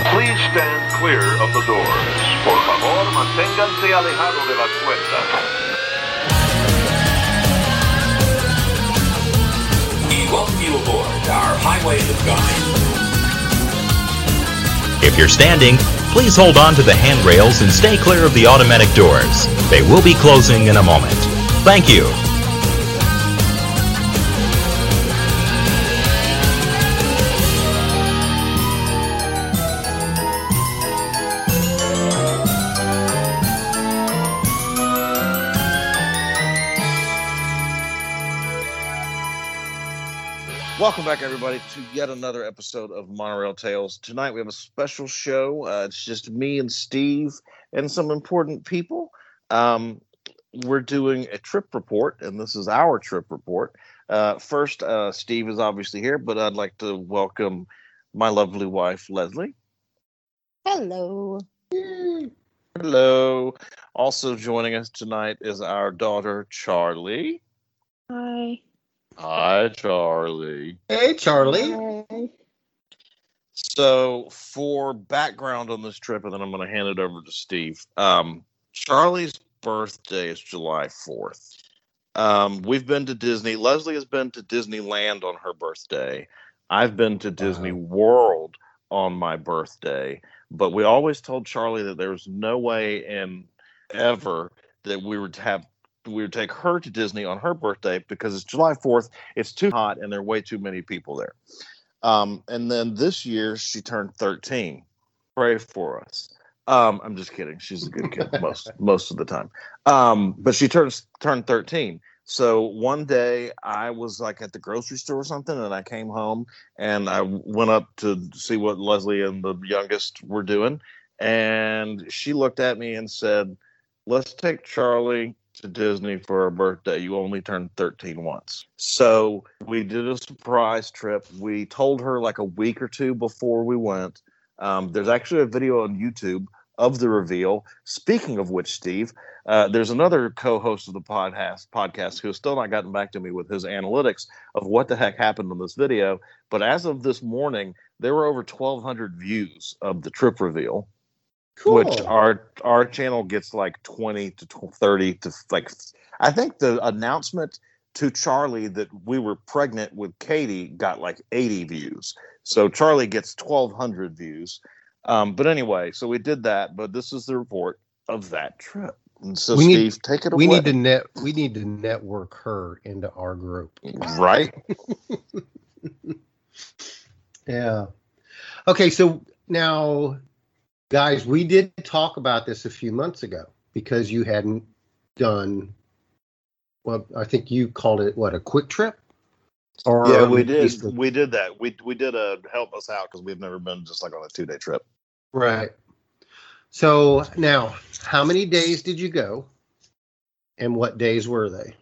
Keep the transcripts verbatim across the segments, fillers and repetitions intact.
Please stand clear of the doors. Por favor, manténganse alejados de las puertas. We welcome you aboard our Highway to God. If you're standing, please hold on to the handrails and stay clear of the automatic doors. They will be closing in a moment. Thank you. Welcome back, everybody, to yet another episode of Monorail Tales. Tonight we have a special show. Uh, it's just me and Steve and some important people. Um, we're doing a trip report, and this is our trip report. Uh, first, uh, Steve is obviously here, but I'd like to welcome my lovely wife, Leslie. Hello. Hello. Also joining us tonight is our daughter, Charlie. Hi. Hi, Charlie. Hey, Charlie. Hi. So, for background on this trip, and then I'm going to hand it over to Steve. Um, Charlie's birthday is July fourth. Um, we've been to Disney. Leslie has been to Disneyland on her birthday. I've been to Disney Wow. World on my birthday. But we always told Charlie that there was no way in ever that we would have we would take her to Disney on her birthday because it's July fourth. It's too hot and there are way too many people there. Um, and then this year she turned thirteen. Pray for us. Um, I'm just kidding. She's a good kid most most of the time. Um, but she turns turned thirteen. So one day I was like at the grocery store or something, and I came home and I went up to see what Leslie and the youngest were doing. And she looked at me and said, "Let's take Charlie to Disney for her birthday. You only turned thirteen once." So we did a surprise trip. We told her like a week or two before we went. Um, there's actually a video on YouTube of the reveal. Speaking of which, Steve, uh, there's another co-host of the podcast, podcast who has still not gotten back to me with his analytics of what the heck happened on this video. But as of this morning, there were over twelve hundred views of the trip reveal. Cool. Which our our channel gets like twenty to thirty to like. I think the announcement to Charlie that we were pregnant with Katie got like eighty views. So Charlie gets twelve hundred views. Um, but anyway, so we did that. But this is the report of that trip. And so We Steve, need- take it We away. need to net. We need to network her into our group. Right? Yeah. Okay. So now, guys, we did talk about this a few months ago because you hadn't done. Well, I think you called it what, a quick trip. Or Yeah, we did. Easter- We did that. We we did a help us out because we've never been just like on a two day trip. Right. So now, how many days did you go, and what days were they?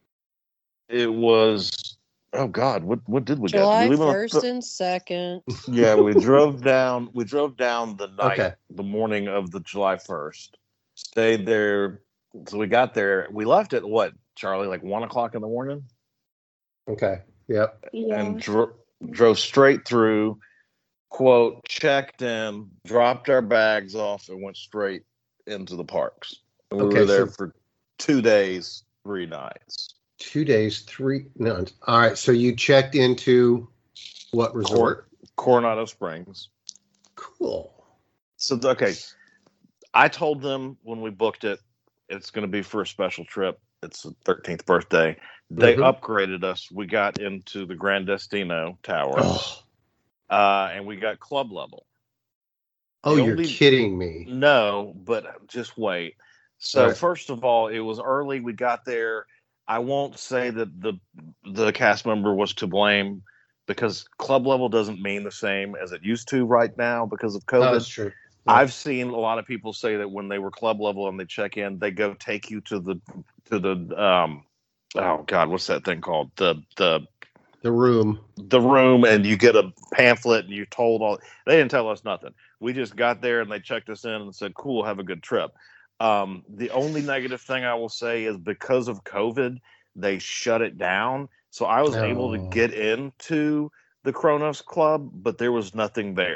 It was. Oh God, what what did we get? July Did we leave on first th- and second. Yeah, we drove down. We drove down the night, Okay. the morning of the July first. Stayed there. So we got there. We left at what, Charlie? Like one o'clock in the morning, Okay. Yep. Yeah. and dro- drove straight through. Quote, checked in, dropped our bags off, and went straight into the parks. And we Okay, were there so- for two days, three nights. Two days, three. No. All right. So you checked into what resort? Coronado Springs. Cool. So okay, I told them when we booked it, it's going to be for a special trip. It's the thirteenth birthday. They Mhm. upgraded us. We got into the Grand Destino Tower, Oh, uh, and we got club level. oh The you're only- kidding me. No, but just wait. So Right. first of all, it was early. We got there. I won't say that the the cast member was to blame because club level doesn't mean the same as it used to right now because of COVID. No, that's true. I've seen a lot of people say that when they were club level and they check in, they go take you to the to the um oh God, what's that thing called? The the The room. the room, and you get a pamphlet and you're told all. They didn't tell us nothing. We just got there and they checked us in and said, "Cool, have a good trip." Um, the only negative thing I will say is because of COVID, they shut it down. So I was able to Oh. get into the Kronos Club, but there was nothing there.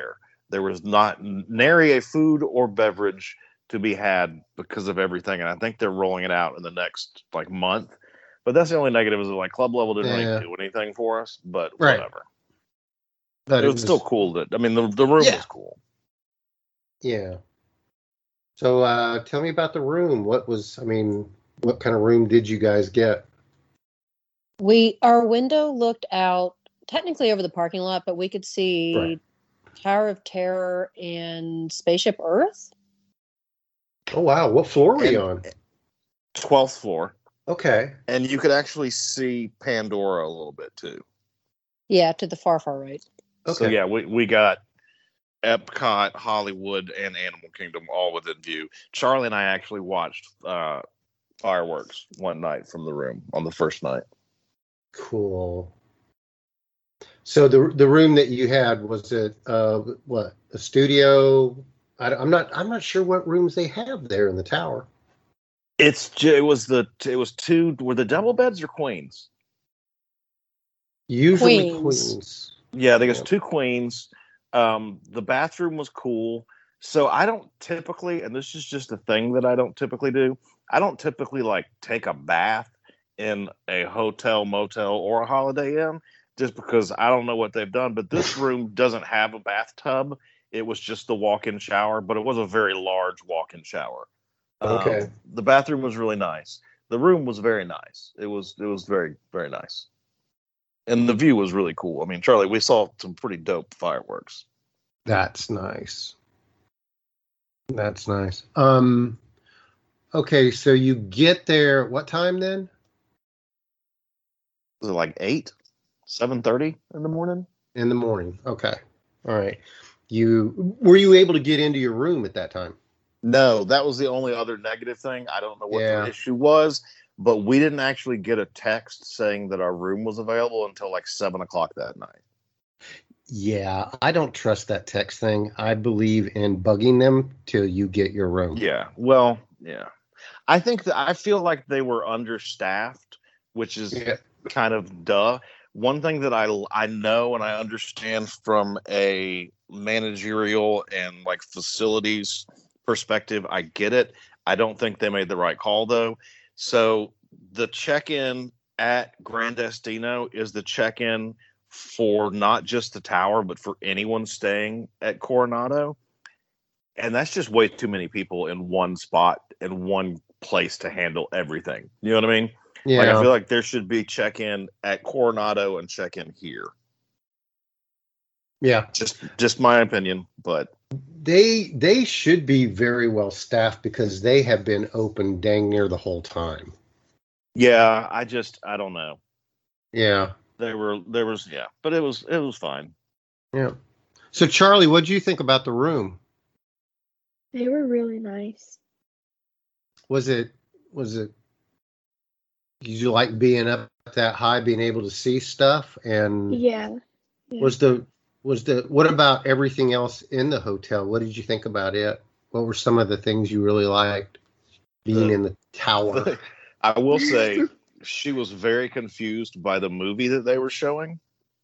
There was not nary a food or beverage to be had because of everything, and I think they're rolling it out in the next like month. But that's the only negative is that, like, Club Level didn't Yeah. really do anything for us, but Right. whatever. But It was still cool that I mean the the room Yeah. was cool. Yeah. So uh, tell me about the room. What was, I mean, what kind of room did you guys get? We our window looked out technically over the parking lot, but we could see Right. Tower of Terror and Spaceship Earth. Oh, wow. What floor were you And- on? twelfth floor, Okay. and you could actually see Pandora a little bit too. Yeah, to the far far right. So Okay. yeah, we, we got Epcot, Hollywood, and Animal Kingdom all within view. Charlie and I actually watched uh, fireworks one night from the room on the first night. Cool. So the the room that you had, was it uh what, a studio? I, am not I'm not sure what rooms they have there in the tower. It's ju- it was the it was two were the double beds or queens? Usually Queens. queens. Yeah, I think it's Yeah. two queens. Um, the bathroom was cool. So I don't typically, and this is just a thing that I don't typically do. I don't typically like take a bath in a hotel, motel, or a Holiday Inn just because I don't know what they've done. But this room doesn't have a bathtub. It was just the walk-in shower, but it was a very large walk-in shower. Okay. Um, the bathroom was really nice. The room was very nice. It was it was very very nice, and the view was really cool. I mean, Charlie, we saw some pretty dope fireworks. That's nice. That's nice. Um okay, so you get there what time then? Was it like eight, seven thirty in the morning? In the morning. Okay. All right. You were you able to get into your room at that time? No, that was the only other negative thing. I don't know what Yeah. the issue was, but we didn't actually get a text saying that our room was available until like seven o'clock that night. Yeah, I don't trust that text thing. I believe in bugging them till you get your room. Yeah. Well, yeah. I think that I feel like they were understaffed, which is Yeah. kind of duh. One thing that I I know and I understand from a managerial and like facilities perspective, I get it. I don't think they made the right call though. So the check-in at Grand Destino is the check-in for not just the tower, but for anyone staying at Coronado. And that's just way too many people in one spot in one place to handle everything. You know what I mean? Yeah. Like I feel like there should be check-in at Coronado and check-in here. yeah. Just just my opinion, but They they should be very well staffed because they have been open dang near the whole time. yeah, I just I don't know. Yeah. There were there was yeah, but it was it was fine. Yeah. So Charlie, what do you think about the room? They were really nice. Was it was it did you like being up that high, being able to see stuff? And Yeah. yeah. was the was the what about everything else in the hotel? What did you think about it? What were some of the things you really liked being The- in the tower? I will say she was very confused by the movie that they were showing.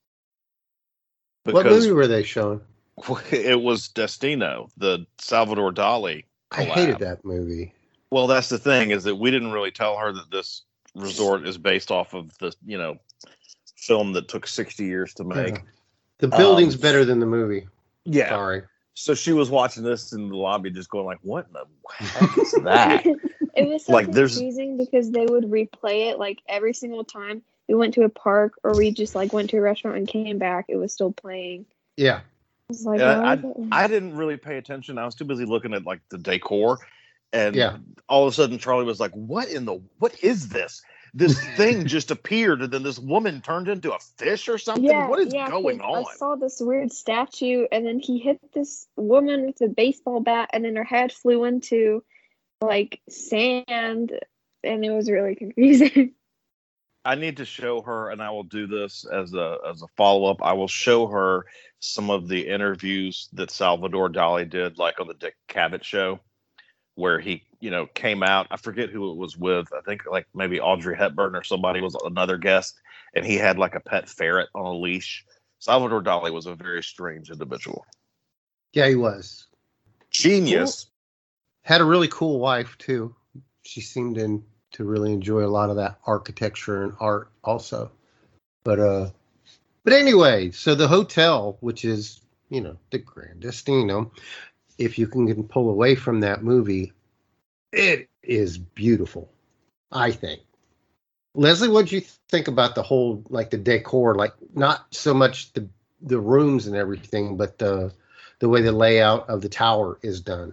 What Because movie were they showing? it was Destino, the Salvador Dali I collab. hated that movie. Well, that's the thing, is that we didn't really tell her that this resort is based off of the, you know, film that took sixty years to make. Yeah. The building's Um, better than the movie. Yeah. Sorry. So she was watching this in the lobby just going like, what in the heck is that? It was so Like, there's- confusing because they would replay it like every single time we went to a park or we just like went to a restaurant and came back. It was still playing. Yeah. I was like, Yeah, why is it- I didn't really pay attention. I was too busy looking at like the decor. And Yeah. all of a sudden Charlie was like, what in the, what is this? This thing just appeared and then this woman turned into a fish or something. yeah, what is yeah, going 'cause on? I saw this weird statue and then he hit this woman with a baseball bat and then her head flew into like sand and it was really confusing. I need to show her, and I will do this as a as a follow up. I will show her some of the interviews that Salvador Dali did, like on the Dick Cavett show, where he, you know, came out. I forget who it was with. I think like maybe Audrey Hepburn or somebody was another guest, and he had like a pet ferret on a leash. Salvador Dali was a very strange individual. Yeah, he was. Genius. Had a really cool wife too. She seemed in, to really enjoy a lot of that architecture and art also. But uh, but anyway, so the hotel, which is, you know, the grandest, you know, if you can, can pull away from that movie, it is beautiful, I think. Leslie, what do you think about the whole, like the decor, like not so much the the rooms and everything, but the the way the layout of the tower is done?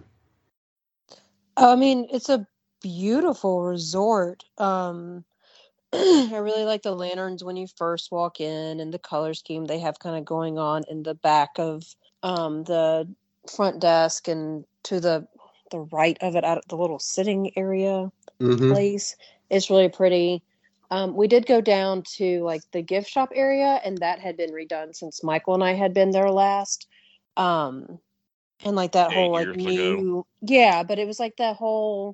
I mean, it's a beautiful resort. Um, I really like the lanterns when you first walk in, and the color scheme they have kind of going on in the back of um, the front desk and to the the right of it, out of the little sitting area Mm-hmm. place. It's really pretty. Um, we did go down to like the gift shop area, and that had been redone since Michael and I had been there last. Um, and like that Eight whole like years ago. new, yeah, but it was like that whole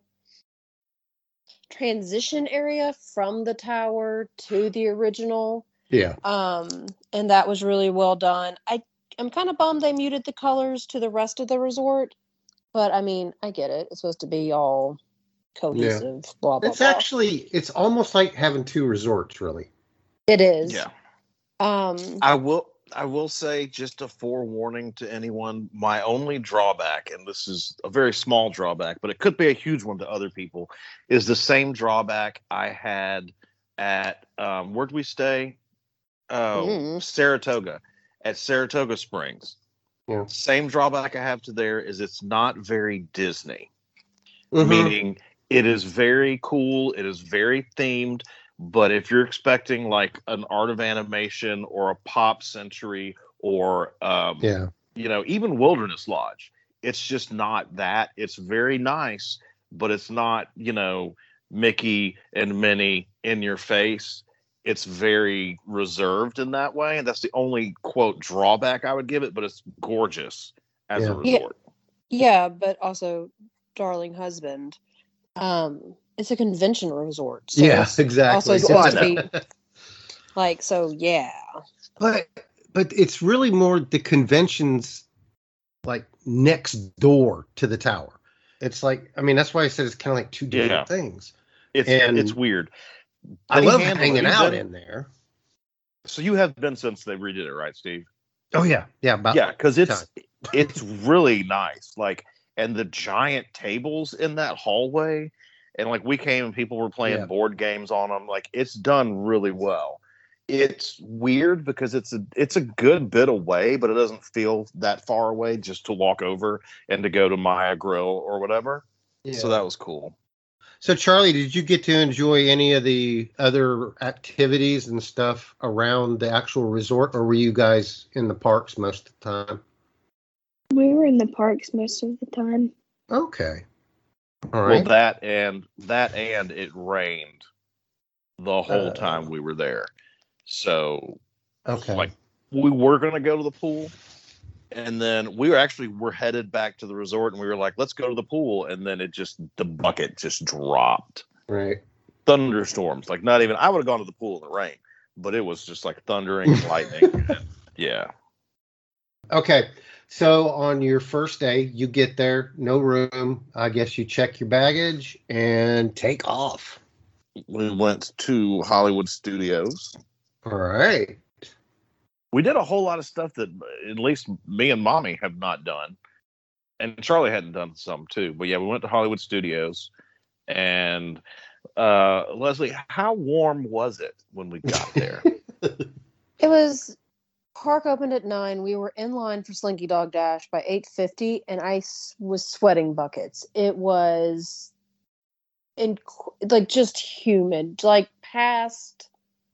transition area from the tower to the original. Yeah. Um, and that was really well done. I I'm kind of bummed they muted the colors to the rest of the resort, but I mean, I get it. It's supposed to be all cohesive. Blah blah It's blah. actually, it's almost like having two resorts, really. It is. Yeah. Um. I will I will say, just a forewarning to anyone, my only drawback, and this is a very small drawback, but it could be a huge one to other people, is the same drawback I had at, um, where'd we stay? Oh, Mm. Saratoga, at Saratoga Springs. Yeah. Same drawback I have to there is it's not very Disney, Mhm. meaning it is very cool, it is very themed. But if you're expecting like an Art of Animation or a Pop Century or, um, Yeah. you know, even Wilderness Lodge, it's just not that. It's very nice, but it's not, you know, Mickey and Minnie in your face. It's very reserved in that way. And that's the only, quote, drawback I would give it, but it's gorgeous as Yeah. a resort. Yeah, but also, darling husband, um, it's a convention resort. So Yeah, it's exactly. Also Well, I supposed to be like, so yeah. But but it's really more the conventions like next door to the tower. It's like, I mean, that's why I said it's kind of like two different Yeah. things. It's And it's weird. I Penny love Handler, hanging you've out been- in there. So you have been since they redid it, right, Steve? Oh yeah, yeah, about Yeah, because it's time. it's really nice. Like, and the giant tables in that hallway, and like we came and people were playing Yeah. board games on them. Like, it's done really well. It's weird because it's a it's a good bit away, but it doesn't feel that far away just to walk over and to go to Maya Grill or whatever. So Yeah. that was cool. So Charlie, did you get to enjoy any of the other activities and stuff around the actual resort, or were you guys in the parks most of the time? We were in the parks most of the time. Okay. All Well, right. that and that and it rained the whole Uh. time we were there. So Okay. like we were gonna go to the pool, and then we were actually were headed back to the resort, and we were like, let's go to the pool, and then it just the bucket just dropped. Right. Thunderstorms, like not even I would have gone to the pool in the rain, but it was just like thundering and lightning. And, yeah. Okay. So on your first day, you get there, no room. I guess you check your baggage and take off. We went to Hollywood Studios. All right. We did a whole lot of stuff that at least me and Mommy have not done. And Charlie hadn't done some too. But yeah, we went to Hollywood Studios. And uh, Leslie, how warm was it when we got there? It was park opened at nine. We were in line for Slinky Dog Dash by eight fifty, and I s- was sweating buckets. It was in like just humid, like past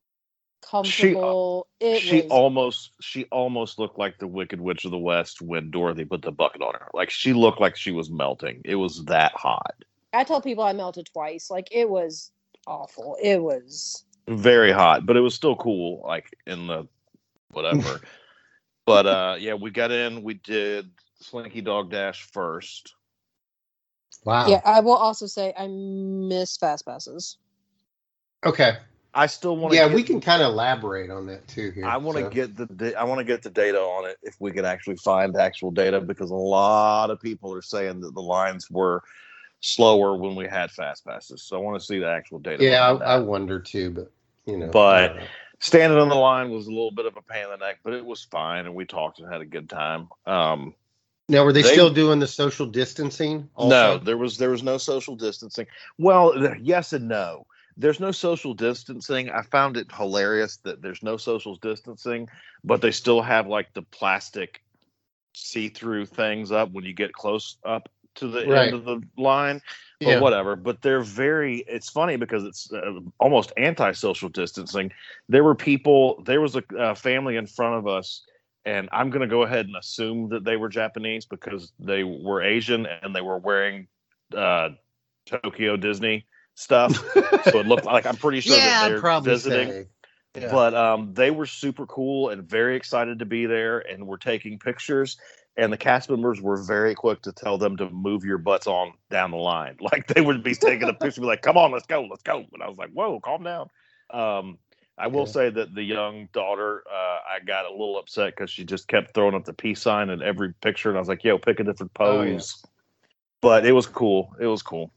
comfortable. it she was almost she almost looked like the Wicked Witch of the West when Dorothy put the bucket on her. Like, she looked like she was melting. It was that hot. I tell people I melted twice. Like, it was awful. It was Very hot, but it was still cool, like in the whatever. But uh yeah, we got in, we did Slinky Dog Dash first. Wow. yeah. I will also say I miss fast passes. Okay. I still want to. Yeah, get, we can kind of elaborate on that too here. I want to so. get the I want to get the data on it if we can actually find actual data, because a lot of people are saying that the lines were slower when we had fast passes. So I want to see the actual data. Yeah, I, I wonder too, but you know. But standing on the line was a little bit of a pain in the neck, but it was fine, and we talked and had a good time. Um, now, were they, they still doing the social distancing? Also? No, there was there was no social distancing. Well, yes and no. There's no social distancing. I found it hilarious that there's no social distancing, but they still have like the plastic see-through things up when you get close up to the right. end of the line, or yeah. whatever. But they're very. It's funny because it's uh, almost anti-social distancing. There were people. There was a, a family in front of us, and I'm going to go ahead and assume that they were Japanese because they were Asian and they were wearing uh, Tokyo Disney stuff. So it looked like, I'm pretty sure yeah, that they're probably visiting. Yeah. But um, they were super cool and very excited to be there, and were taking pictures. And the cast members were very quick to tell them to move your butts on down the line. Like they would be taking a picture, be like, "Come on, let's go, let's go." And I was like, "Whoa, calm down." Um, I will yeah. say that the young daughter, uh, I got a little upset because she just kept throwing up the peace sign in every picture, and I was like, "Yo, pick a different pose." Oh, yeah. But it was cool. It was cool.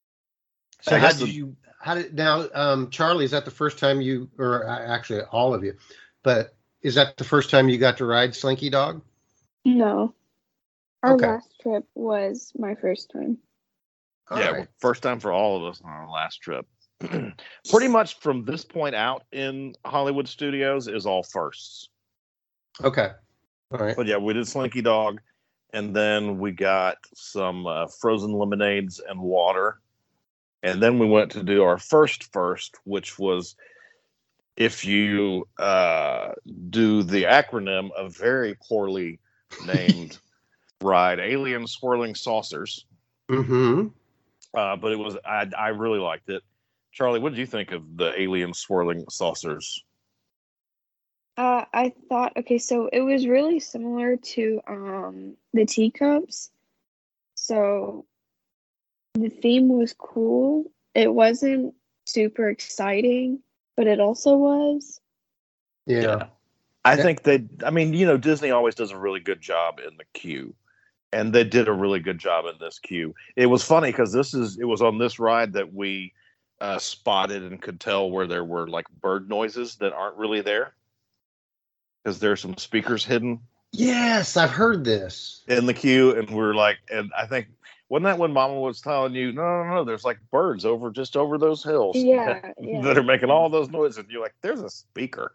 So how did the, you? How did now, um, Charlie? Is that the first time you, or actually all of you, but is that the first time you got to ride Slinky Dog? No, our okay. last trip was my first time. All yeah, right. well, first time for all of us on our last trip. Pretty much from this point out in Hollywood Studios is all firsts. Okay. All right. But yeah, we did Slinky Dog, and then we got some uh, frozen lemonades and water. And then we went to do our first first, which was, if you uh, do the acronym of very poorly named ride, Alien Swirling Saucers. Mm-hmm. Uh, but it was, I, I really liked it. Charlie, what did you think of the Alien Swirling Saucers? Uh, I thought, okay, so it was really similar to um, the teacups. So the theme was cool. It wasn't super exciting, but it also was. Yeah. yeah. I yeah. think they, I mean, you know, Disney always does a really good job in the queue. And they did a really good job in this queue. It was funny because this is, it was on this ride that we uh, spotted and could tell where there were like bird noises that aren't really there. Because there's some speakers hidden. Yes, I've heard this. In the queue. And we're like, and I think, wasn't that when Mama was telling you, no, no, no, there's like birds over just over those hills yeah, that, yeah. that are making all those noises. And you're like, there's a speaker.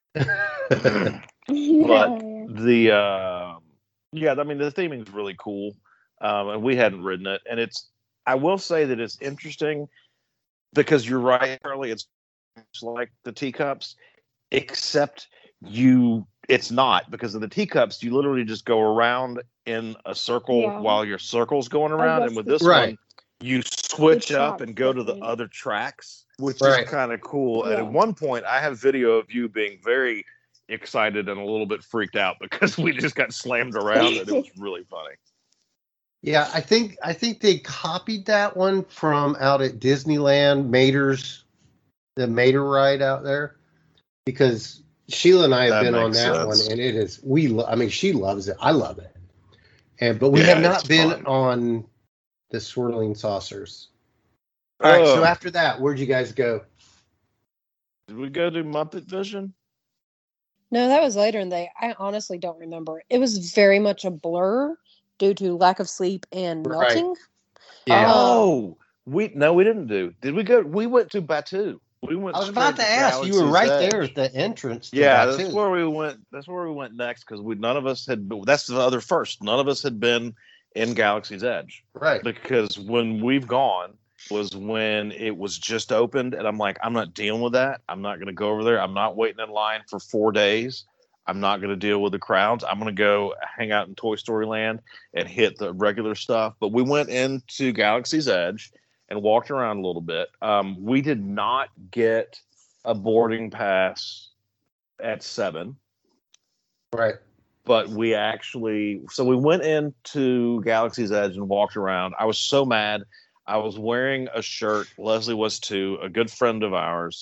yeah, but yeah. the, uh, yeah, I mean, the theming is really cool. Um, and we hadn't ridden it. And it's, I will say that it's interesting because you're right, Charlie. It's like the teacups, except you, it's not, because of the teacups, you literally just go around in a circle Yeah. while your circle's going Oh, around. that's And with the- this Right. one, you switch The up tracks and go to the different. other tracks, which Right. is kind of cool. And Yeah. at one point, I have video of you being very excited and a little bit freaked out because we just got slammed around, and it was really funny. Yeah, I think I think they copied that one from out at Disneyland, Mater's, the Mater ride out there, because Sheila and I have That been on makes that sense. one, and it is we. Lo- I mean, she loves it. I love it, and but we Yeah, have not it's been fun. on the swirling saucers. All right, so Oh. after that, where'd you guys go? Did we go to Muppet Vision? No, that was later in the day. I honestly don't remember. It was very much a blur due to lack of sleep and Right. melting. Yeah, Oh, we no, we didn't do. Did we go? We went to Batu. We went. I was straight about to ask. You were Galaxy's right Edge. there at the entrance. To Yeah, Batu. that's where we went. That's where we went next because we none of us had. That's the other first. None of us had been in Galaxy's Edge Right. because when we've gone was when it was just opened, and I'm like, I'm not dealing with that. I'm not going to go over there. I'm not waiting in line for four days. I'm not going to deal with the crowds. I'm going to go hang out in Toy Story Land and hit the regular stuff. But we went into Galaxy's Edge and walked around a little bit. Um, we did not get a boarding pass at seven, Right. but we actually, so we went into Galaxy's Edge and walked around. I was so mad. I was wearing a shirt. Leslie was too. A good friend of ours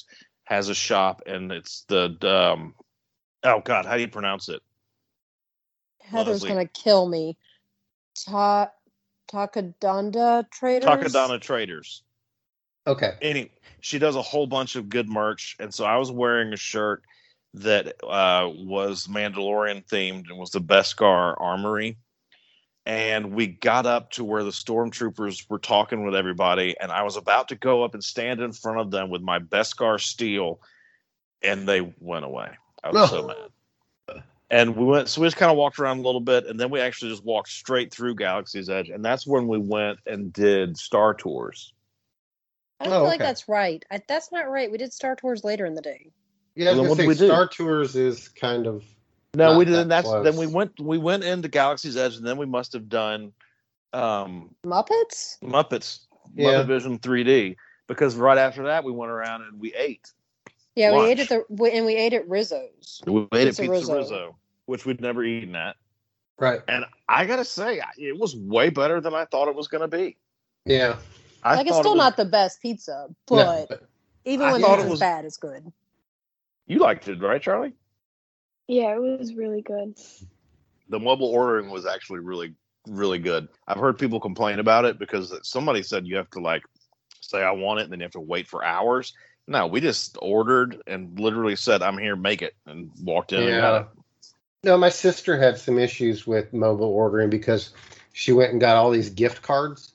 has a shop, and it's the um, oh god, how do you pronounce it? Heather's Leslie. gonna kill me. Ta Takadanda Traders. Takadana Traders. Okay. Any, she does a whole bunch of good merch, and so I was wearing a shirt that uh, was Mandalorian themed and was the Beskar Armory. And we got up to where the stormtroopers were talking with everybody, and I was about to go up and stand in front of them with my Beskar steel, and they went away. I was so mad. And we went, so we just kind of walked around a little bit, and then we actually just walked straight through Galaxy's Edge, and that's when we went and did Star Tours. I don't Oh, feel like okay. that's right. I, that's not right. We did Star Tours later in the day. Yeah, I was Well, gonna what did say we do? Star Tours is kind of No, Not we that didn't. That's close. then we went. We went into Galaxy's Edge, and then we must have done um, Muppets? Muppets, Yeah. Muppet Vision three D, because right after that we went around and we ate. Yeah, we ate Lunch. at the we, and we ate at Rizzo's. We ate Pizza at Pizza Rizzo. Rizzo. which we'd never eaten at, right. and I gotta say, it was way better than I thought it was gonna be. Yeah. I like it's thought still it was- not the best pizza, No, but but- even I when thought it pizza's was- bad, it's good. You liked it, right, Charlie? Yeah, it was really good. The mobile ordering was actually really, really good. I've heard people complain about it because somebody said you have to like say I want it, and then you have to wait for hours. No, we just ordered and literally said, "I'm here, make it," and walked in and got Yeah. it. No, my sister had some issues with mobile ordering because she went and got all these gift cards.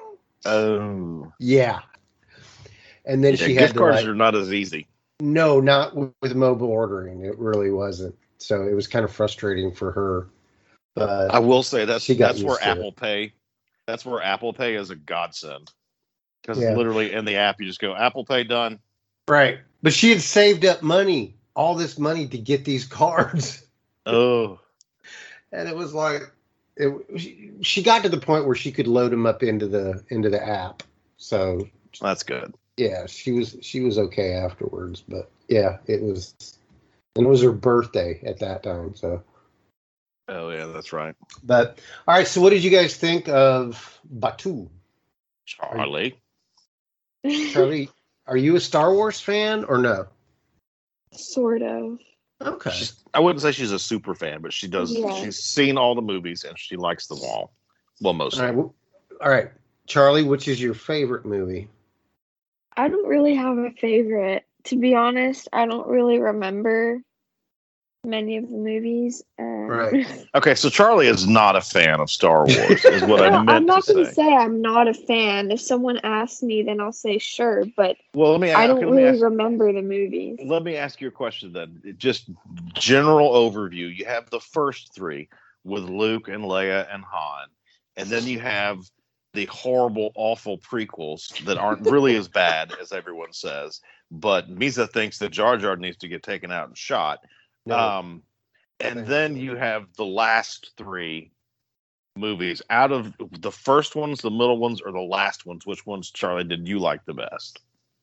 Oh, Yeah. And then yeah, she gift had to cards like, are not as easy. no, not with, with mobile ordering. It really wasn't. So it was kind of frustrating for her. But I will say that's She got that's where used to it. Apple Pay, that's where Apple Pay is a godsend, because Yeah. literally in the app you just go Apple Pay done. right. But she had saved up money, all this money to get these cards. Oh, And it was like it, she, she got to the point where she could load them up into the into the app. So that's good. yeah, she was she was okay afterwards. But yeah, it was, and it was her birthday at that time. So, Oh yeah, that's right. but all right. So, what did you guys think of Batuu? Charlie. Charlie, are you a Star Wars fan or no? Sort of. Okay. She's, I wouldn't say she's a super fan, but she does. Yeah. She's seen all the movies and she likes them all. Well, most All of right. them. well, All right, Charlie, which is your favorite movie? I don't really have a favorite. To be honest, I don't really remember many of the movies. Um, Right. Okay, so Charlie is not a fan of Star Wars, is what I No, meant I'm not to going say. to say I'm not a fan. If someone asks me, then I'll say sure. But Well, let me. I don't okay, let me really ask, remember the movies. let me ask you a question then. Just general overview. You have the first three with Luke and Leia and Han, and then you have the horrible, awful prequels that aren't really as bad as everyone says. But Misa thinks that Jar Jar needs to get taken out and shot. No. Um, and then you have the last three movies. Out of the first ones, the middle ones, or the last ones, which ones, Charlie, did you like the best?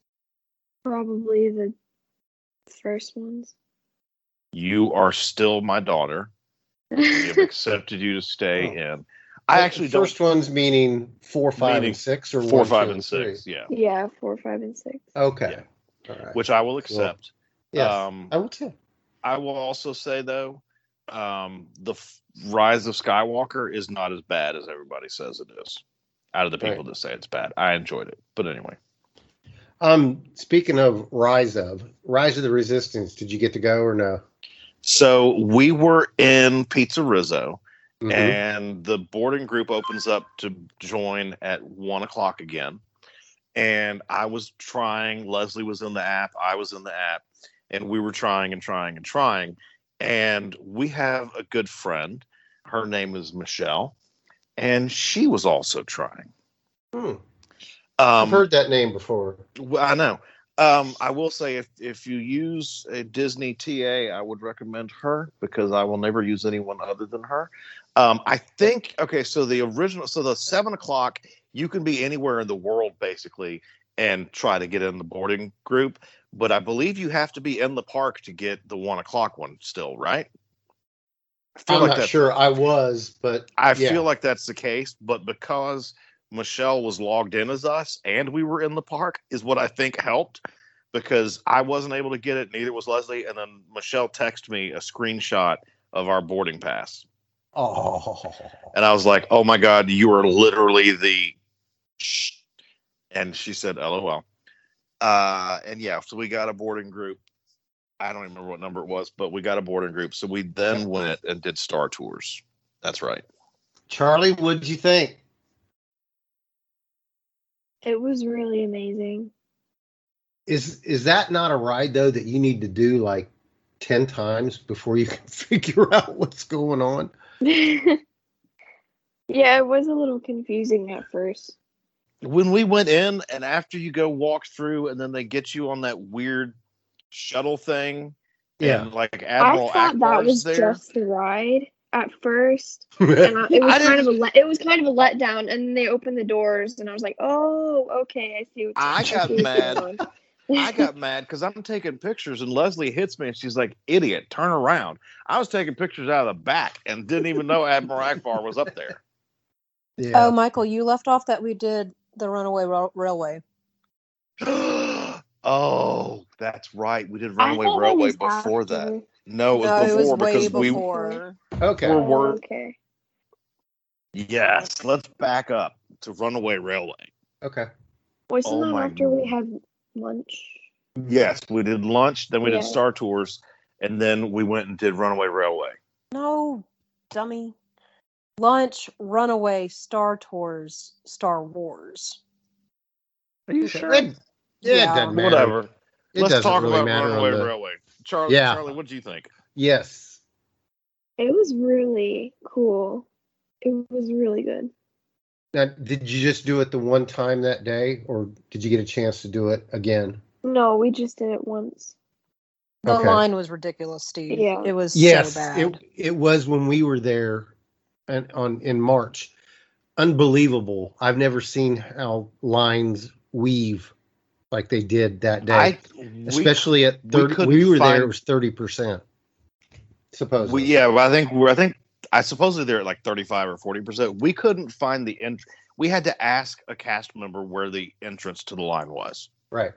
Probably the first ones. You are still my daughter. We have accepted you to stay Oh. in. I actually the first one's meaning four, five, Meaning and six, or don't. Four, one, five, two, and three? six. Yeah. Yeah, four, five, and six. Okay. All right. Which I will accept. yes, um, I will too. I will also say, though, um, the f- Rise of Skywalker is not as bad as everybody says it is. Out of the people Right. that say it's bad, I enjoyed it. But anyway. Um, speaking of Rise of Rise of the Resistance, did you get to go or no? So we were in Pizza Rizzo, Mhm. and the boarding group opens up to join at one o'clock again. And I was trying, Leslie was in the app, I was in the app, and we were trying and trying and trying. And we have a good friend. Her name is Michelle, and she was also trying. Hmm. I've Um, heard that name before. Well, I know. Um, I will say if, if you use a Disney T A, I would recommend her because I will never use anyone other than her. Um, I think, okay, so the original, so the seven o'clock, you can be anywhere in the world basically and try to get in the boarding group. But I believe you have to be in the park to get the one o'clock one still, right? I feel I'm like not that's- sure I was, but I yeah. feel like that's the case, but because Michelle was logged in as us and we were in the park is what I think helped. because I wasn't able to get it, neither was Leslie, and then Michelle texted me a screenshot of our boarding pass. Oh. And I was like, oh my God, you are literally the shh. And she said, LOL. Uh, and yeah, so we got a boarding group. I don't even remember what number it was, but we got a boarding group. So we then went and did Star Tours. That's right. Charlie, what did you think? It was really amazing. Is is that not a ride though that you need to do like ten times before you can figure out what's going on? Yeah, it was a little confusing at first. When we went in, and after you go walk through, and then they get you on that weird shuttle thing, Yeah. and like Admiral I thought Akbar's that was there. just the ride at first, and I, it was I kind of didn't- a let, it was kind of a letdown. And then they opened the doors, and I was like, "Oh, okay, I see what's I see got what's mad. going on." I got mad because I'm taking pictures, and Leslie hits me, and she's like, "Idiot, turn around!" I was taking pictures out of the back, and didn't even know Admiral Akbar was up there. Yeah. Oh, Michael, you left off that we did the Runaway Ra- Railway. Oh, that's right. We did I Runaway thought that Railway was before after. that. No, it was No, before it was way because we. before. Okay. We're- Oh, okay. Yes, let's back up to Runaway Railway. Okay. Wasn't Oh that my after we God. had lunch? Yes, we did lunch, then we Yeah. did Star Tours, and then we went and did Runaway Railway. No, dummy. Lunch, Runaway, Star Tours, Star Wars. Are you Okay. sure? It, yeah, Yeah. it doesn't matter. Whatever. It Let's doesn't talk really about matter Runaway on the, Railway. Charlie, Yeah. Charlie, what do you think? Yes. It was really cool. It was really good. Now, did you just do it the one time that day, or did you get a chance to do it again? No, we just did it once. The Okay. line was ridiculous, Steve. Yeah. It was Yes, so bad. it it was when we were there, and on in March. Unbelievable! I've never seen how lines weave like they did that day, I we, especially at we thirty. We, couldn't were there; find- it was thirty percent. Supposedly, we yeah, well, I think we're I think I supposedly they're at like thirty-five or forty percent. We couldn't find the ent- we had to ask a cast member where the entrance to the line was. right.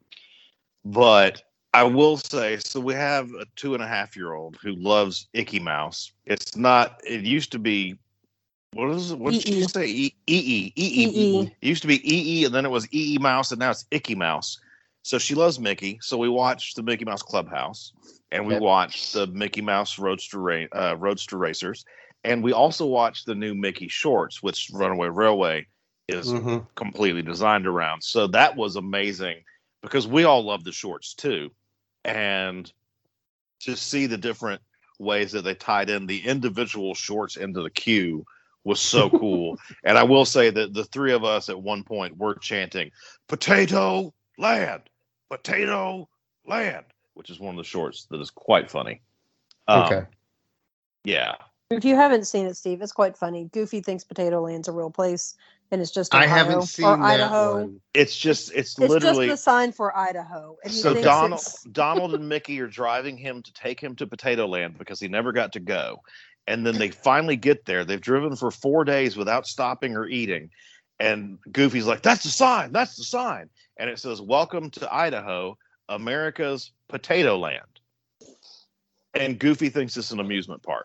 But I will say, so we have a two and a half year old who loves Icky Mouse. It's not. It used to be. What is it? What did E E. you say? E E E E E E. It used to be E E, and then it was E E Mouse, and now it's Icky Mouse. So she loves Mickey. So we watched the Mickey Mouse Clubhouse, and we Yep. watched the Mickey Mouse Roadster Ra- uh, Roadster Racers, and we also watched the new Mickey Shorts, which Runaway Railway is Mhm. completely designed around. So that was amazing because we all love the shorts too, and to see the different ways that they tied in the individual shorts into the queue was so cool. And I will say that the three of us at one point were chanting "Potato Land, Potato Land," which is one of the shorts that is quite funny. Um, Okay. Yeah. If you haven't seen it, Steve, it's quite funny. Goofy thinks Potato Land's a real place, and it's just I Ohio haven't seen or that Idaho. one. It's just, it's, It's literally. just the sign for Idaho. And he So thinks Donald, it's- Donald and Mickey are driving him to take him to Potato Land because he never got to go. And then they finally get there. They've driven for four days without stopping or eating. And Goofy's like, "That's the sign. That's the sign." And it says, "Welcome to Idaho, America's Potato Land." And Goofy thinks it's an amusement park.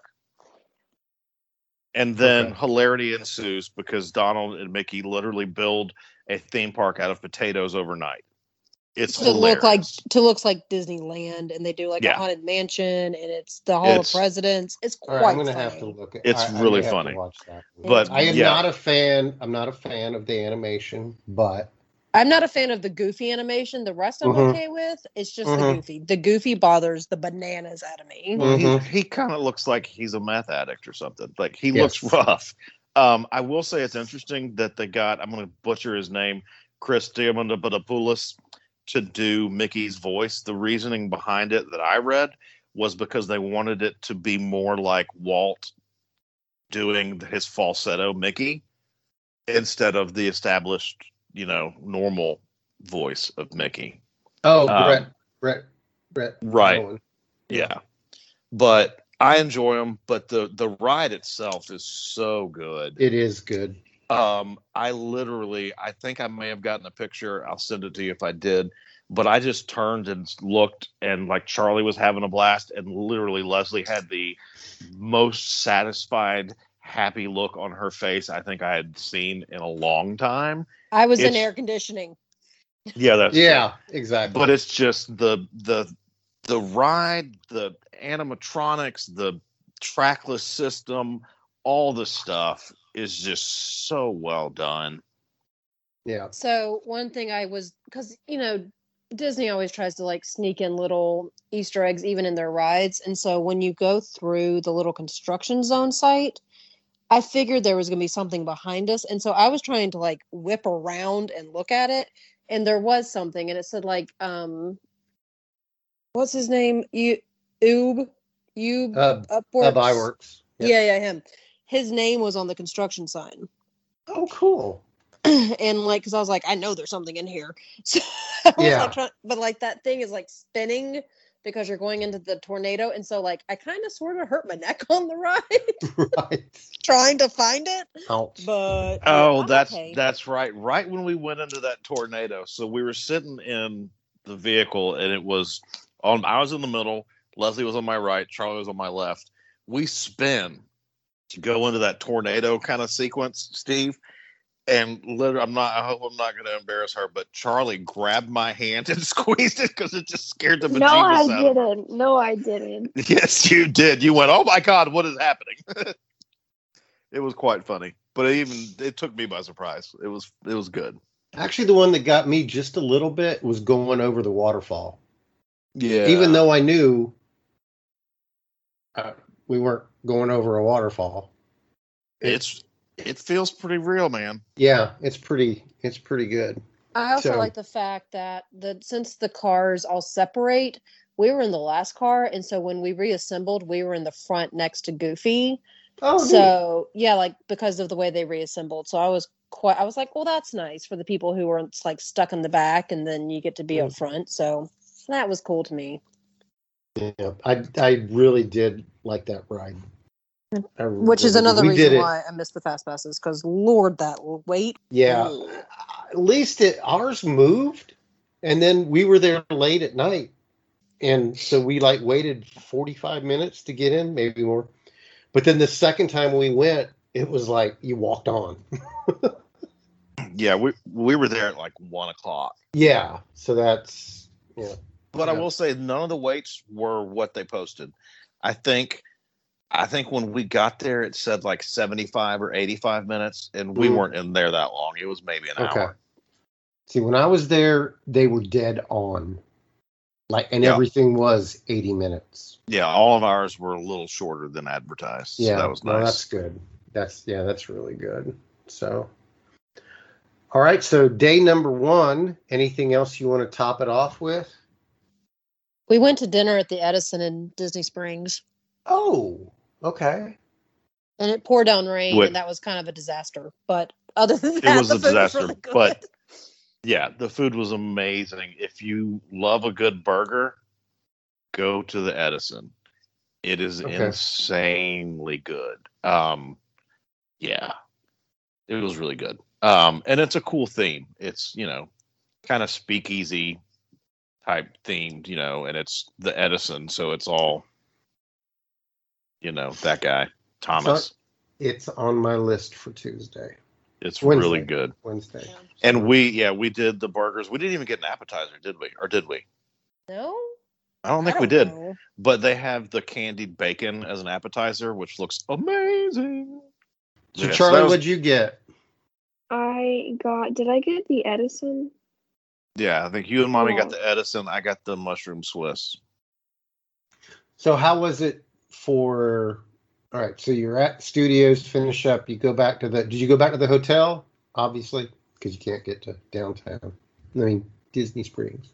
And then Okay. hilarity ensues because Donald and Mickey literally build a theme park out of potatoes overnight. It's to look like hilarious. to looks like Disneyland, and they do like Yeah. a haunted mansion, and it's the Hall It's- of Presidents. It's All quite right, I'm gonna funny. have to look at. It's I- I may really have to funny. watch that. But I am yeah. not a fan. I'm not a fan of the animation, but I'm not a fan of the Goofy animation. The rest I'm Mhm. okay with. It's just Mhm. the Goofy. The Goofy bothers the bananas out of me. Well, Mhm. he, he kind of looks like he's a meth addict or something. Like he Yes. looks rough. Um, I will say it's interesting that they got, I'm going to butcher his name, Chris Diamandopoulos, to do Mickey's voice. The reasoning behind it that I read was because they wanted it to be more like Walt doing his falsetto Mickey instead of the established, you know, normal voice of Mickey. oh, Um, Brett, Brett, Brett, right. Owen. Yeah. But I enjoy them, but the the ride itself is so good. It is good. Um, I literally, I think I may have gotten a picture. I'll send it to you if I did. But I just turned and looked, and like Charlie was having a blast, and literally Leslie had the most satisfied, happy look on her face I think I had seen in a long time. I was in It's- air conditioning. Yeah, that's Yeah, true. exactly. But it's just the the the ride, the animatronics, the trackless system, all the stuff is just so well done. yeah. So one thing I was, because, you know, Disney always tries to like sneak in little Easter eggs even in their rides. And so when you go through the little construction zone site, I figured there was going to be something behind us. And so I was trying to like whip around and look at it. And there was something. And it said like, um, what's his name? You, Oob, Oob, Uh, Upworks. Of iWorks. Yep. Yeah, yeah, him. His name was on the construction sign. Oh, cool. And like, because I was like, I know there's something in here. So I was Yeah. like, trying, but like that thing is like spinning because you're going into the tornado, and so like I kind of sort of hurt my neck on the ride Right. trying to find it. Ouch. But Oh, yeah, I'm that's okay. that's right. Right when we went into that tornado, so we were sitting in the vehicle, and it was on. I was in the middle. Leslie was on my right. Charlie was on my left. We spin to go into that tornado kind of sequence, Steve. And literally, I'm not. I hope I'm not going to embarrass her, but Charlie grabbed my hand and squeezed it because it just scared the bejeebus No, I out of her. didn't. No, I didn't. Yes, you did. You went, "Oh my God, what is happening?" It was quite funny, but it even it took me by surprise. It was it was good. Actually, the one that got me just a little bit was going over the waterfall. Yeah, Even though I knew uh, we weren't going over a waterfall. it's it feels pretty real, man. Yeah, it's pretty. It's pretty good. I also So- like the fact that the since the cars all separate, we were in the last car, and so when we reassembled, we were in the front next to Goofy. Oh, neat. So yeah, like because of the way they reassembled. So I was quite. I was like, well, that's nice for the people who were like stuck in the back, and then you get to be Mm. up front. So that was cool to me. Yeah, I I really did like that ride. I Which is really did. another We reason did it- why I missed the fast passes, because Lord, that wait. Yeah, Ugh. at least it ours moved, and then we were there late at night, and so we like waited forty-five minutes to get in, maybe more. But then the second time we went, it was like you walked on. Yeah, we we were there at like one o'clock. Yeah, so that's yeah. But I Yeah. will say none of the waits were what they posted. I think I think when we got there, it said like seventy-five or eighty-five minutes, and we Mhm. weren't in there that long. It was maybe an Okay. hour. See, when I was there, they were dead on, like, and Yeah. everything was eighty minutes. Yeah, all of ours were a little shorter than advertised. Yeah, so that was no, nice. that's good. That's yeah, that's really good. So, all right. So day number one. Anything else you want to top it off with? We went to dinner at the Edison in Disney Springs, Oh, okay. and it poured down rain, Wait. and that was kind of a disaster. But other than It that, was the a food disaster, was really good. but yeah, the food was amazing. If you love a good burger, go to the Edison. It is Okay. insanely good. Um, yeah, it was really good. Um, and it's a cool theme. It's, you know, kind of speakeasy type themed, you know, and it's the Edison, so it's all, you know, that guy, Thomas. It's on my list for Tuesday, It's Wednesday. really good. Wednesday. Yeah. And we, yeah, we did the burgers. We didn't even get an appetizer, did we? Or did we? No, I don't think I we did. know. But they have the candied bacon as an appetizer, which looks amazing. So Yeah, Charlie, that was- what'd you get? I got. Did I get the Edison? yeah, I think you and mommy got Yeah. the Edison. I got the mushroom Swiss. So how was it for? All right, so you're at studios, finish up. You go back to the. Did you go back to the hotel? Obviously, because you can't get to downtown. I mean Disney Springs.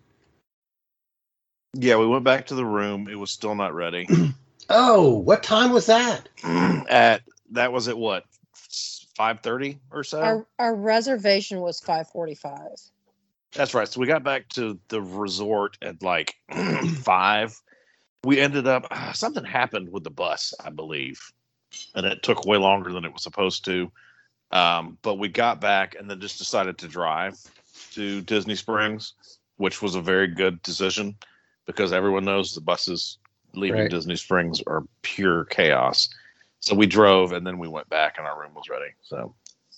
Yeah, we went back to the room. It was still not ready. Oh, what time was that? at that was at what five thirty or so. Our our reservation was five forty five. That's right. So we got back to the resort at like five. We ended up something happened with the bus, I believe, and it took way longer than it was supposed to. Um, but we got back and then just decided to drive to Disney Springs. which was a very good decision because everyone knows the buses leaving Right. Disney Springs are pure chaos. So we drove and then we went back and our room was ready. So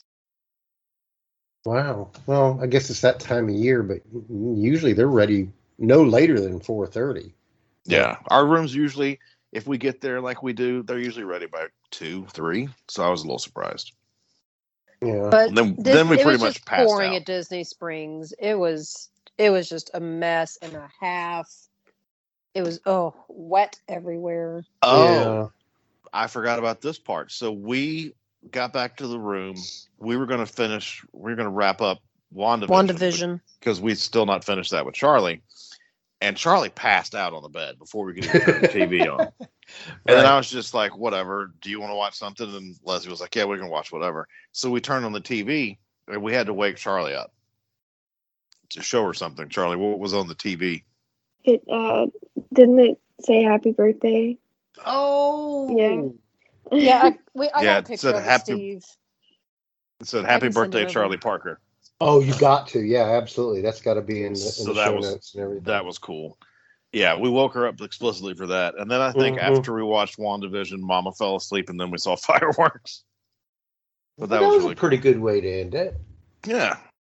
Wow. Well, I guess it's that time of year, but usually they're ready no later than four thirty. yeah, our rooms usually, if we get there like we do, they're usually ready by two, three. So I was a little surprised. Yeah. But And then- this- then we it pretty was much just passed pouring out. at Disney Springs. It was it was just a mess and a half. It was oh wet everywhere. Oh, I forgot about this part. So we got back to the room. We were going to finish, we were going to wrap up WandaVision. WandaVision. Because we'd still not finished that with Charlie. And Charlie passed out on the bed before we could even turn the T V on. And then Right. I was just like, whatever. Do you want to watch something? And Leslie was like, yeah, we can watch whatever. So we turned on the T V and we had to wake Charlie up to show her something. Charlie, what was on the T V? It uh didn't it say happy birthday? Oh. Yeah. Yeah, I, we, I Yeah, got a it picture said of it, happy- Steve. It said, I happy can send birthday, it over. Charlie Parker. Oh, you got to. Yeah, absolutely. That's got to be in the, in So the that show was- notes and everything. That was cool. Yeah, we woke her up explicitly for that. And then I think Mhm. after we watched WandaVision, Mama fell asleep and then we saw fireworks. But that Well, was was really a pretty good way to end it. cool. Yeah.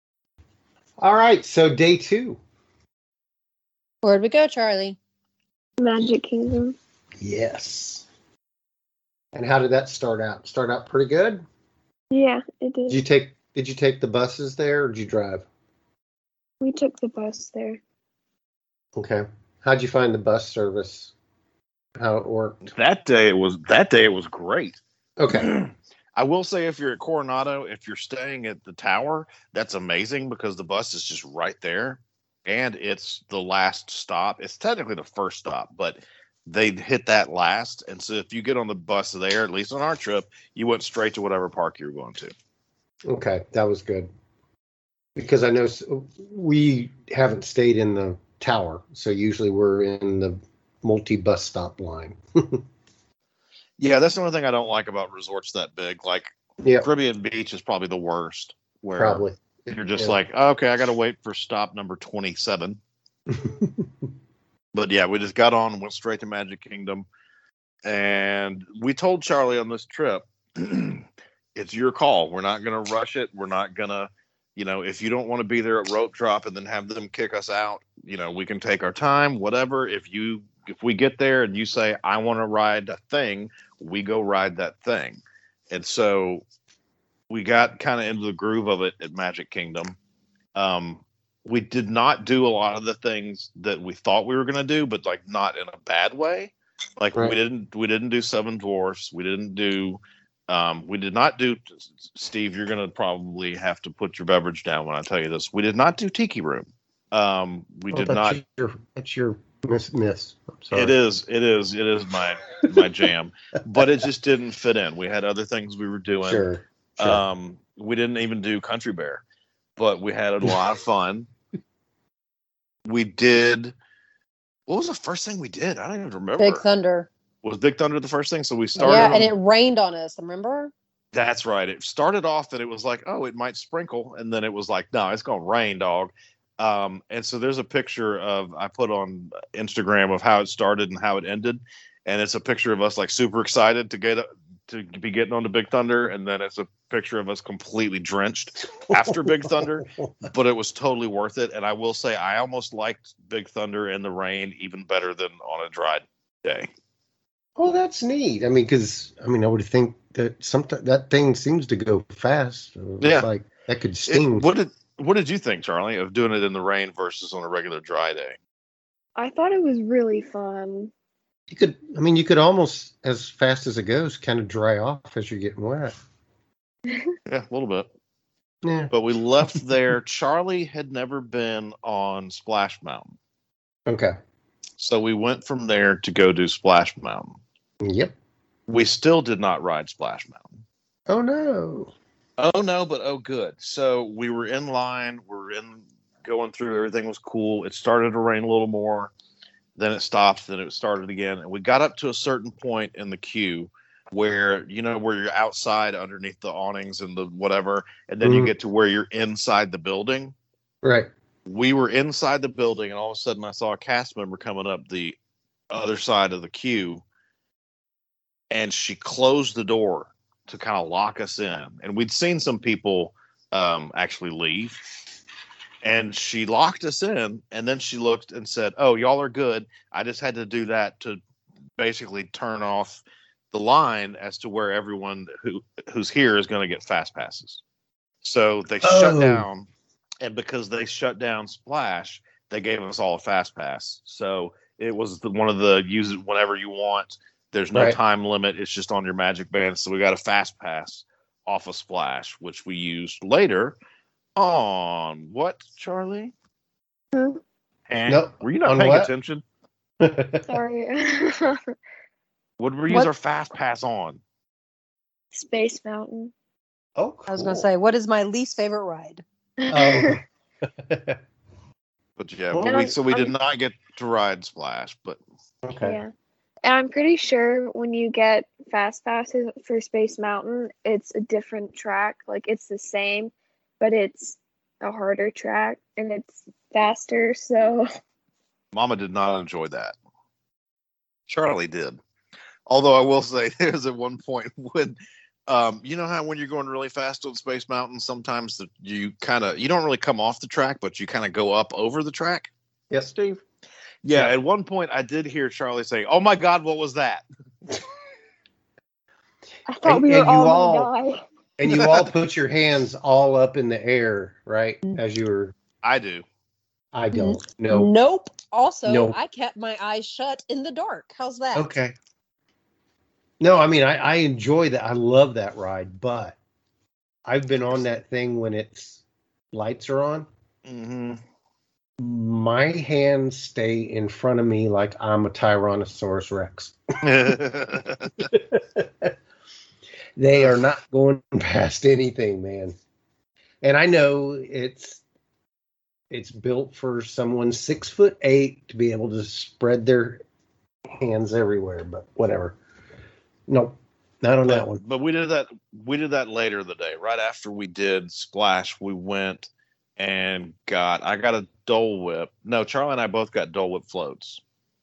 All right. So day two. Where'd we go, Charlie? Magic Kingdom. Yes. And how did that start out? Start out pretty good? Yeah, it Did did. you take did you take the buses there or did you drive? We took the bus there. Okay. How'd you find the bus service? How it worked? That day it was that day it was great. Okay. I will say if you're at Coronado, if you're staying at the tower, that's amazing because the bus is just right there. And it's the last stop. It's technically the first stop, but they hit that last. And so if you get on the bus there, at least on our trip, you went straight to whatever park you were going to. Okay, that was good. Because I know s- we haven't stayed in the tower, so usually we're in the multi-bus stop line. Yeah, that's the only thing I don't like about resorts that big. Like Yeah, Caribbean Beach is probably the worst, where probably. you're just Yeah. like, oh, okay, I got to wait for stop number twenty-seven. But yeah, we just got on and went straight to Magic Kingdom. And we told Charlie on this trip, it's your call. We're not going to rush it. We're not going to, you know, if you don't want to be there at rope drop and then have them kick us out, you know, we can take our time, whatever. If you, if we get there and you say, I want to ride a thing, we go ride that thing. And so we got kind of into the groove of it at Magic Kingdom. Um, we did not do a lot of the things that we thought we were going to do, but like not in a bad way. Like Right. we didn't, we didn't do Seven Dwarfs. We didn't do, um, we did not do, Steve, you're going to probably have to put your beverage down when I tell you this. We did not do Tiki Room. Um, we Oh, did that's not. Your, that's your miss. miss. I'm sorry. It is, it is, it is my, my jam, but it just didn't fit in. We had other things we were doing. Sure. sure. Um, we didn't even do Country Bear, but we had a lot of fun. We did. What was the first thing we did? I don't even remember. Big Thunder. Was Big Thunder the first thing? So we started. Yeah, on- and it rained on us. Remember? That's right. It started off that it was like, oh, it might sprinkle, and then it was like, no, it's gonna rain, dog. Um, and so there's a picture of I put on Instagram of how it started and how it ended, and it's a picture of us like super excited to get to be getting on to Big Thunder, and then it's a picture of us completely drenched after Big Thunder. But it was totally worth it. And I will say, I almost liked Big Thunder in the rain even better than on a dry day. Oh, that's neat. I mean, because I mean, I would think that sometimes that thing seems to go fast. It's Yeah. like that could It- sting. what did what did you think, Charlie, of doing it in the rain versus on a regular dry day? I thought it was really fun. You could, I mean, you could almost, as fast as it goes, kind of dry off as you're getting wet. Yeah, a little bit. Yeah. But we left there. Charlie had never been on Splash Mountain. Okay. So we went from there to go do Splash Mountain. Yep. We still did not ride Splash Mountain. Oh no. Oh no, but oh good. So we were in line, we're in going through, everything was cool. It started to rain a little more, then it stopped, then it started again. And we got up to a certain point in the queue where, you know, where you're outside underneath the awnings and the whatever, and then you Mhm. get to where you're inside the building. Right. we were inside the building, and all of a sudden I saw a cast member coming up the other side of the queue, and she closed the door to kind of lock us in. And we'd seen some people um, actually leave, and she locked us in, and then she looked and said, "Oh, y'all are good. I just had to do that to basically turn off the line as to where everyone who who's here is going to get fast passes." So they Oh. shut down, and because they shut down Splash, they gave us all a fast pass. So it was the, one of the use it whenever you want. There's no Right. time limit. It's just on your Magic Band. So we got a fast pass off of Splash, which we used later on what, Charlie? Huh? And Nope. were you not On paying what? attention? Sorry. What did we use What? our fast pass on? Space Mountain. Oh, cool. I was gonna say, what is my least favorite ride? Oh. But yeah, Well, but we, I'm- so we did I'm- not get to ride Splash, but Okay. Yeah. And I'm pretty sure when you get fast passes for Space Mountain, it's a different track. Like it's the same, but it's a harder track and it's faster. So Mama did not enjoy that. Charlie did. Although I will say there's at one point when um you know how when you're going really fast on Space Mountain, sometimes the, you kind of you don't really come off the track, but you kind of go up over the track. Yes, Steve. Yeah, Yeah. at one point I did hear Charlie say, "Oh my God, what was that?" I thought And- we were and you all, all- gonna die. And you all put your hands all up in the air, right? Mm. As you were. I do. I don't. No. Nope. Also, No. I kept my eyes shut in the dark. How's that? Okay. No, I mean I, I enjoy that. I love that ride, but I've been on that thing when it's lights are on. Mm-hmm. My hands stay in front of me like I'm a Tyrannosaurus Rex. They are not going past anything, man. And I know it's it's built for someone six foot eight to be able to spread their hands everywhere, but whatever. Nope, not on that But, one. but we did that. We did that later in the day. Right after we did Splash, we went and got. I got a Dole Whip. No, Charlie and I both got Dole Whip floats.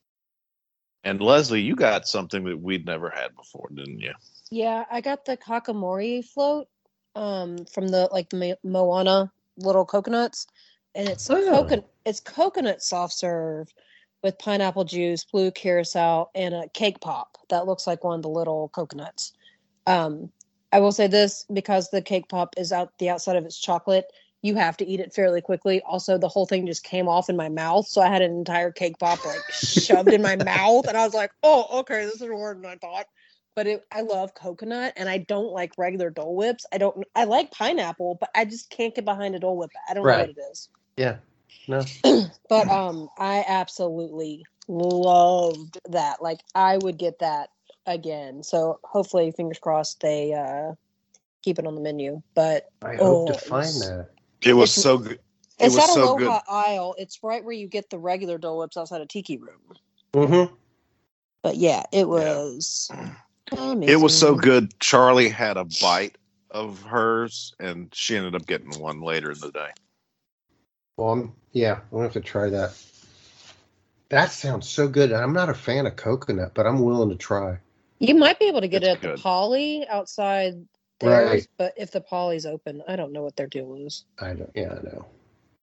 And Leslie, you got something that we'd never had before, didn't you? Yeah, I got the Kakamori float um, from the like the Mo- Moana little coconuts, and it's Oh. coconut. It's coconut soft serve with pineapple juice, blue curacao, and a cake pop that looks like one of the little coconuts. Um, I will say this because the cake pop is out the outside of its chocolate. You have to eat it fairly quickly. Also, the whole thing just came off in my mouth, so I had an entire cake pop like shoved in my mouth, and I was like, "Oh, okay, this is more than I thought." But it, I love coconut, and I don't like regular Dole Whips. I don't. I like pineapple, but I just can't get behind a Dole Whip. I don't know Right. what it is. Yeah. No. But um, I absolutely loved that. Like, I would get that again. So hopefully, fingers crossed, they uh keep it on the menu. But I Oh, hope to find it's- that. It was It's- so good. It it's was at so Aloha good. Isle. It's right where you get the regular Dole Whips outside of Tiki Room. Mm-hmm. But yeah, it was. Amazing. It was so good. Charlie had a bite of hers, and she ended up getting one later in the day. Well, I'm, yeah, I'm gonna have to try that. That sounds so good. I'm not a fan of coconut, but I'm willing to try. You might be able to get It's it at good. the Poly outside theirs, Right. but if the Poly's open, I don't know what their deal is. I don't. Yeah, I know.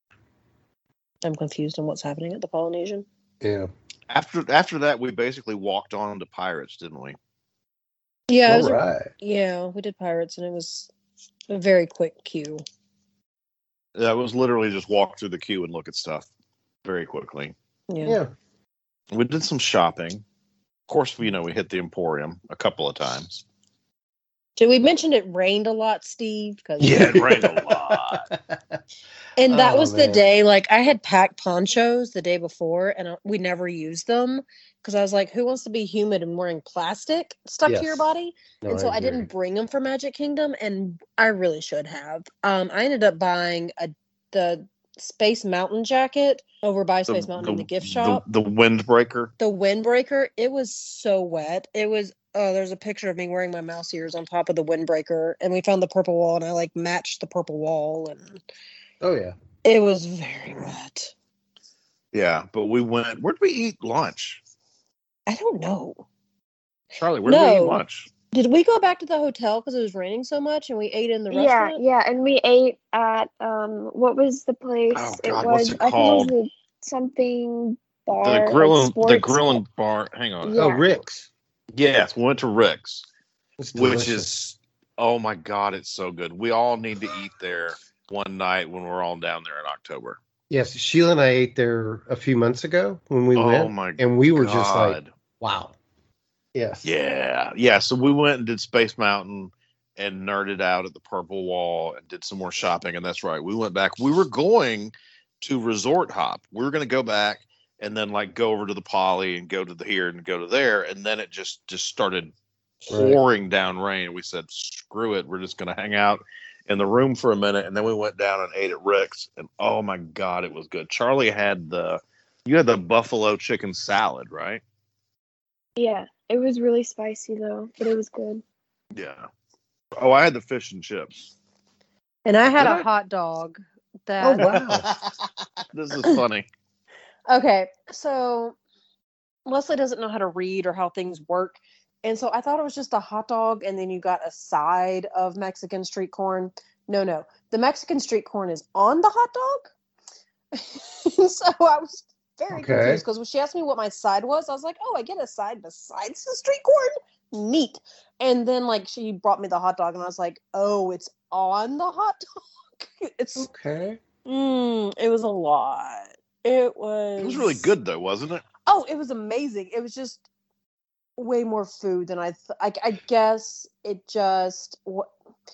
I'm confused on what's happening at the Polynesian. Yeah. After after that, we basically walked on to Pirates, didn't we? Yeah, it All was a- right. yeah, we did Pirates, and it was a very quick queue. That was literally just walk through the queue and look at stuff very quickly. Yeah. Yeah. We did some shopping. Of course, you know, we hit the Emporium a couple of times. Did we mention it rained a lot, Steve? 'Cause- Yeah, it rained a lot. And that Oh, was the man. day, like, I had packed ponchos the day before, and uh, we never used them because I was like, who wants to be humid and wearing plastic stuck to your Yes. body? No, and so I, agree. didn't bring them for Magic Kingdom, and I really should have. Um, I ended up buying a the Space Mountain jacket over by Space Mountain in the gift shop. The, the windbreaker. The windbreaker, it was so wet. It was, oh, there's a picture of me wearing my mouse ears on top of the windbreaker, and we found the purple wall, and I like matched the purple wall, and Oh yeah. It was very wet. Yeah, but we went. Where did we eat lunch? I don't know. Charlie, where did we No. eat lunch? Did we go back to the hotel because it was raining so much and we ate in the Yeah, restaurant? yeah, and we ate at um, what was the place? Oh, it God, was what's it I called? think it was the something bar. The like grilling, the sports- grilling bar. Hang on. Yeah. Oh, Rick's. Yes, we went to Rick's, It's which delicious. is, oh my God, it's so good. We all need to eat there one night when we're all down there in October. Yes, Sheila and I ate there a few months ago when we Oh went, my and we were just like, God. wow. Yes. Yeah, yeah. So we went and did Space Mountain and nerded out at the Purple Wall and did some more shopping. And that's right, we went back. We were going to Resort Hop. We were going to go back and then like go over to the Poly and go to the here and go to there. And then it just just started pouring down rain. We said, screw it. We're just going to hang out in the room for a minute. And then we went down and ate at Rick's. And oh my God, it was good. Charlie had the, you had the buffalo chicken salad, right? Yeah, it was really spicy though, but it was good. Yeah. Oh, I had the fish and chips. And I had Did a I? hot dog Oh, that wow. This is funny. Okay, so Leslie doesn't know how to read or how things work. And so I thought it was just a hot dog and then you got a side of Mexican street corn. No, no. The Mexican street corn is on the hot dog. So I was very Okay. confused because when she asked me what my side was, I was like, oh, I get a side besides the street corn? Neat. And then like she brought me the hot dog and I was like, oh, it's on the hot dog? It's Okay. mm, it was a lot. It was It was really good though, wasn't it? Oh, it was amazing. It was just way more food than I th- I, I guess it just what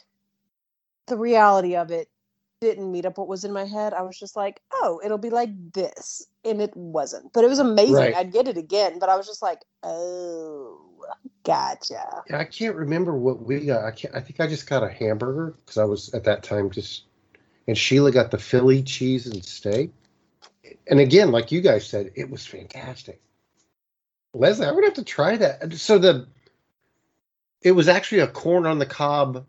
the reality of it didn't meet up what was in my head. I was just like, oh, it'll be like this, and it wasn't. But it was amazing. Right. I'd get it again, but I was just like, oh, gotcha. Yeah, I can't remember what we got. I can't. I think I just got a hamburger because I was at that time just, and Sheila got the Philly cheese and steak. And again, like you guys said, it was fantastic. Leslie, I would have to try that. So the, it was actually a corn on the cob.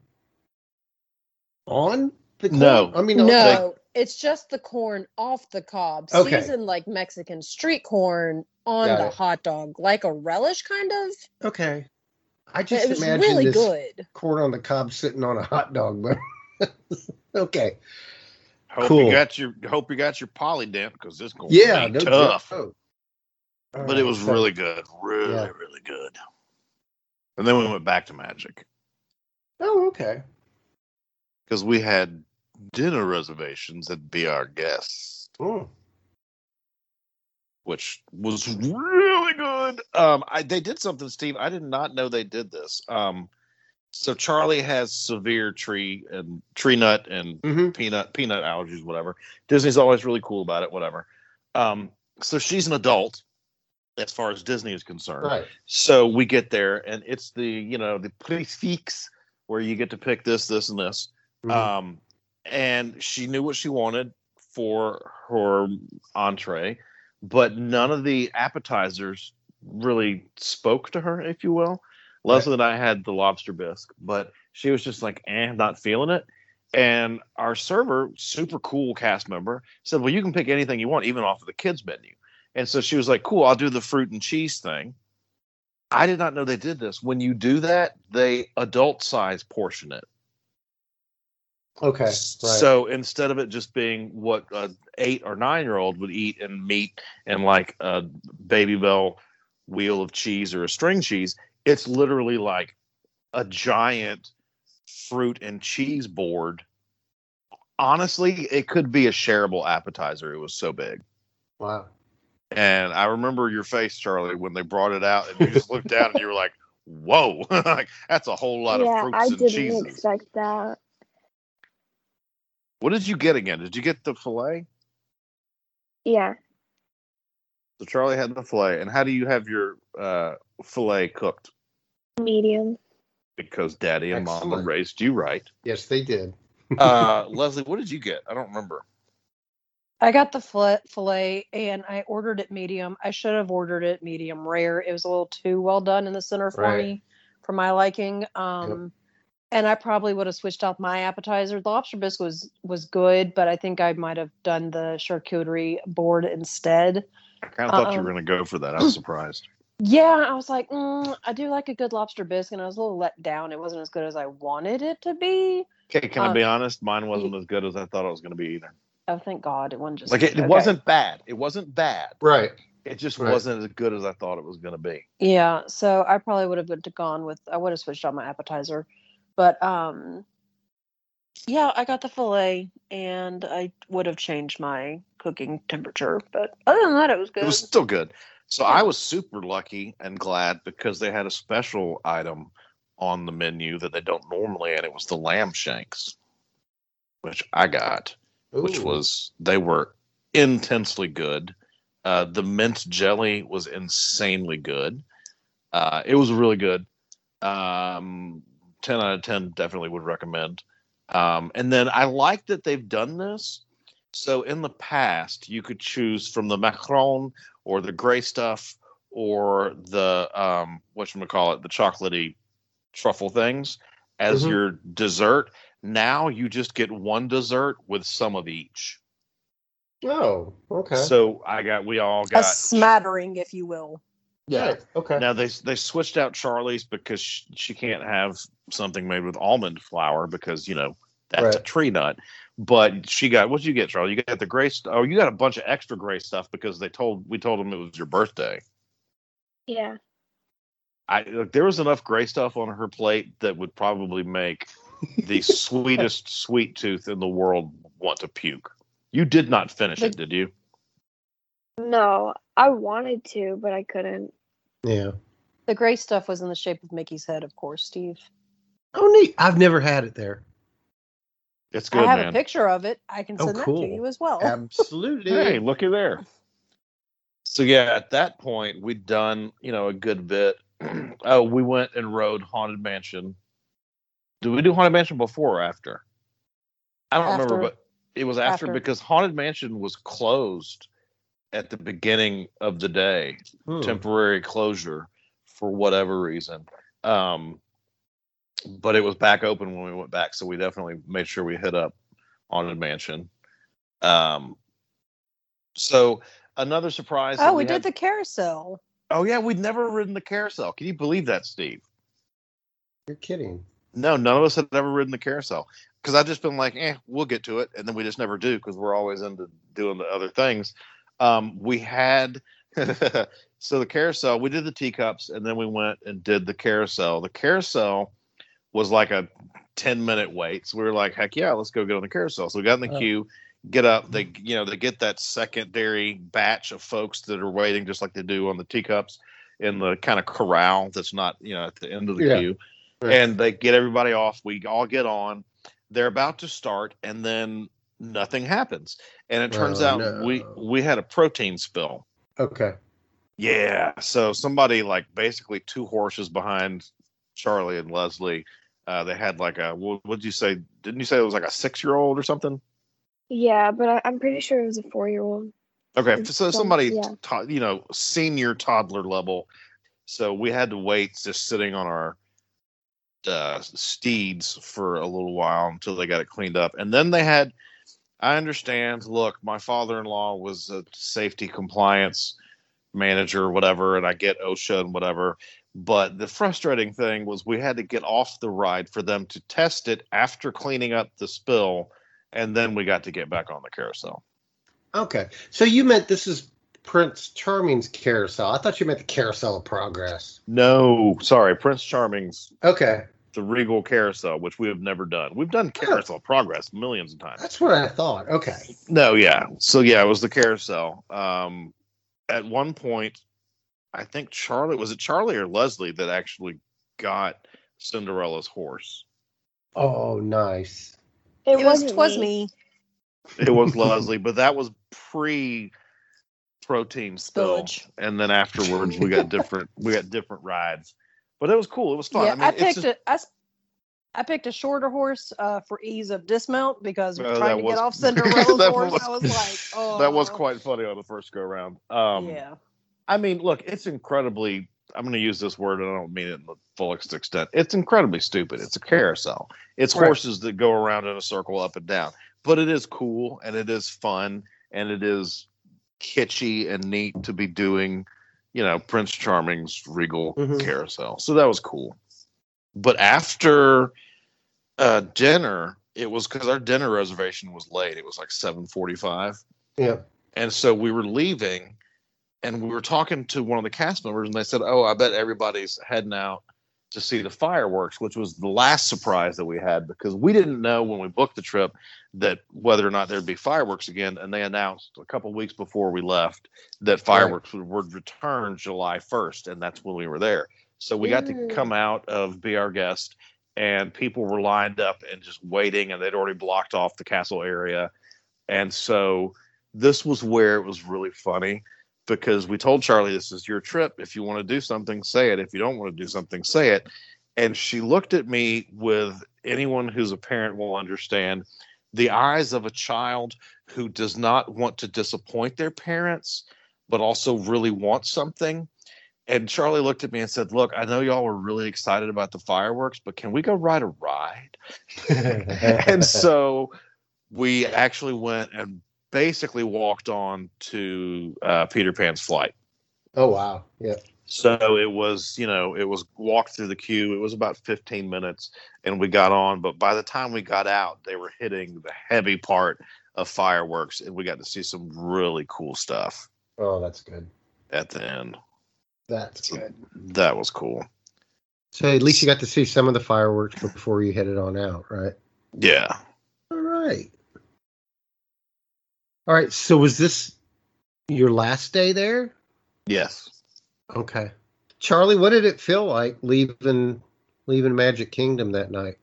On the corn? No. I mean, No, it's just the corn off the cob, Okay. seasoned like Mexican street corn on Got the it. hot dog, like a relish kind of. okay. I just It was imagine really this good. corn on the cob sitting on a hot dog. But okay. Hope Cool. you got your hope you got your polydent because this going Yeah, to no be tough. joke. All But it right, was so- really good, really, Yeah. really good. And then we went back to Magic Oh, okay. because we had dinner reservations at Be Our Guest, Oh, which was really good. Um, I, they did something, Steve. I did not know they did this. Um, so Charlie has severe tree and tree nut and mm-hmm. peanut peanut allergies, whatever. Disney's always really cool about it, whatever. Um, so she's an adult as far as Disney is concerned. Right. So we get there, and it's the you know the prix fixe where you get to pick this, this, and this. Mhm. Um, and she knew what she wanted for her entree, but none of the appetizers really spoke to her, if you will. Leslie and I had the lobster bisque, but she was just like, eh, not feeling it. And our server, super cool cast member, said, well, you can pick anything you want, even off of the kids menu. And so she was like, cool, I'll do the fruit and cheese thing. I did not know they did this. When you do that, they adult size portion it. Okay. Right. So instead of it just being what an eight or nine year old would eat and meat and like a Baby Bell wheel of cheese or a string cheese, it's literally like a giant fruit and cheese board. Honestly, it could be a shareable appetizer. It was so big. Wow. And I remember your face, Charlie, when they brought it out and you just looked down and you were like, whoa, like that's a whole lot yeah, of fruits I and didn't cheeses. expect that. What did you get again? Did you get the filet? Yeah, So Charlie had the filet. And how do you have your uh, filet cooked? medium. Because daddy and mama Excellent. raised you right. Yes, they did. Uh, Leslie, what did you get? I don't remember. I got the fil- fillet and I ordered it medium. I should have ordered it medium rare. It was a little too well done in the center for Right. me, for my liking. Um, And I probably would have switched out my appetizer. The lobster bisque was was good, but I think I might have done the charcuterie board instead. I kind of thought you Um, were going to go for that. I was surprised. Yeah, I was like, mm, I do like a good lobster bisque, and I was a little let down. It wasn't as good as I wanted it to be. Okay, can I Um, be honest? Mine wasn't as good as I thought it was going to be either. Oh, thank God, it wasn't just Like it, it okay. wasn't bad. It wasn't bad. Right. It just Right. wasn't as good as I thought it was going to be. Yeah, so I probably would have gone with. I would have switched out my appetizer, but um, yeah, I got the fillet, and I would have changed my cooking temperature. But other than that, it was good. It was still good. So Yeah. I was super lucky and glad because they had a special item on the menu that they don't normally, and it was the lamb shanks, which I got, which Ooh. was they were intensely good. Uh, the mint jelly was insanely good. Uh, it was really good. Um, ten out of ten, definitely would recommend. Um, and then I like that they've done this. So in the past, you could choose from the macaron or the gray stuff or the um, whatchamacallit, the chocolatey truffle things as Mhm. your dessert. Now you just get one dessert with some of each. Oh, okay. So I got, we all a got. smattering, if you will. Yeah. Right, okay. Now they they switched out Charlie's because she, she can't have something made with almond flour because you know that's a Right. tree nut. But she got, what did you get, Charlie? You got the gray stuff. Oh, you got a bunch of extra gray stuff because they told we told them it was your birthday. Yeah. I look, there was enough gray stuff on her plate that would probably make the sweetest sweet tooth in the world want to puke. You did not finish it, did you? No, I wanted to, but I couldn't. Yeah. The gray stuff was in the shape of Mickey's head, of course, Steve. Oh, neat. I've never had it there. It's good, I have man. a picture of it. I can Oh, send that cool. to you as well. Absolutely. Hey, looky there. So yeah, at that point we'd done, you know, a good bit. Oh, we went and rode Haunted Mansion. Did we do Haunted Mansion before or after? I don't After. remember, but it was after, After. because Haunted Mansion was closed at the beginning of the day. Hmm. Temporary closure for whatever reason. Um, but it was back open when we went back, so we definitely made sure we hit up Haunted Mansion. Um, so another surprise. that Oh, we had- did the carousel. Oh yeah, we'd never ridden the carousel. Can you believe that, Steve? You're kidding. No, none of us had ever ridden the carousel because I've just been like, eh, we'll get to it, and then we just never do because we're always into doing the other things. Um, we had so the carousel. We did the teacups, and then we went and did the carousel. The carousel was like a ten minute wait, so we were like, heck yeah, let's go get on the carousel. So we got in the Oh. queue. Get up, they you know they get that secondary batch of folks that are waiting, just like they do on the teacups in the kind of corral that's not you know at the end of the Yeah. queue, Right. and they get everybody off. We all get on. They're about to start, and then nothing happens. And it turns Oh, out no. we we had a protein spill. Okay. Yeah, so somebody like basically two horses behind Charlie and Leslie. Uh, they had like a what would you say? Didn't you say it was like a six year old or something? Yeah, but I, I'm pretty sure it was a four-year-old. Okay, It's so some- somebody, yeah. to- you know, senior toddler level. So we had to wait just sitting on our uh, steeds for a little while until they got it cleaned up. And then they had, I understand, look, my father-in-law was a safety compliance manager, whatever, and I get OSHA and whatever. But the frustrating thing was we had to get off the ride for them to test it after cleaning up the spill. And then we got to get back on the carousel. Okay. So you meant this is Prince Charming's carousel. I thought you meant the Carousel of Progress. No, sorry, Prince Charming's Okay. the Regal Carousel, which we have never done. We've done Carousel Progress millions of times. That's what I thought. Okay. No, yeah. So yeah, it was the carousel. Um, at one point, I think Charlie was it Charlie or Leslie that actually got Cinderella's horse. Oh, nice. It, It was wasn't twas me. me. It was Leslie, but that was pre protein spill, Spillage. and then afterwards we got different we got different rides. But it was cool. It was fun. Yeah, I mean, I it's picked just- a I, s- I picked a shorter horse uh, for ease of dismount because Oh, trying that to was- get off Cinderella's that horse, was- I was like, oh, that was quite funny on the first go round. Um, yeah. I mean, look, it's incredibly I'm going to use this word, and I don't mean it in the fullest extent. It's incredibly stupid. It's a carousel. It's Right. horses that go around in a circle up and down. But it is cool, and it is fun, and it is kitschy and neat to be doing, you know, Prince Charming's Regal Mhm. Carousel. So that was cool. But after uh, dinner, it was because our dinner reservation was late. It was like seven forty-five. Yeah. And so we were leaving, and we were talking to one of the cast members, and they said, oh, I bet everybody's heading out to see the fireworks, which was the last surprise that we had, because we didn't know when we booked the trip that whether or not there'd be fireworks again. And they announced a couple weeks before we left that fireworks would, would return July first, and that's when we were there. So we got to Mm. come out of Be Our Guest, and people were lined up and just waiting, and they'd already blocked off the castle area. And so this was where it was really funny, because we told Charlie, this is your trip. If you want to do something, say it. If you don't want to do something, say it. And she looked at me with, anyone who's a parent will understand, the eyes of a child who does not want to disappoint their parents, but also really wants something. And Charlie looked at me and said, look, I know y'all were really excited about the fireworks, but can we go ride a ride? And so we actually went and basically walked on to uh, Peter Pan's flight. Oh, wow. Yeah. So it was, you know, it was walked through the queue. It was about fifteen minutes, and we got on. But by the time we got out, they were hitting the heavy part of fireworks, and we got to see some really cool stuff Oh, that's good. at the end. That's So good. that was cool. So at least you got to see some of the fireworks before you headed on out, right? Yeah. All right. All right. So was this your last day there? Yes. Okay. Charlie, what did it feel like leaving leaving Magic Kingdom that night?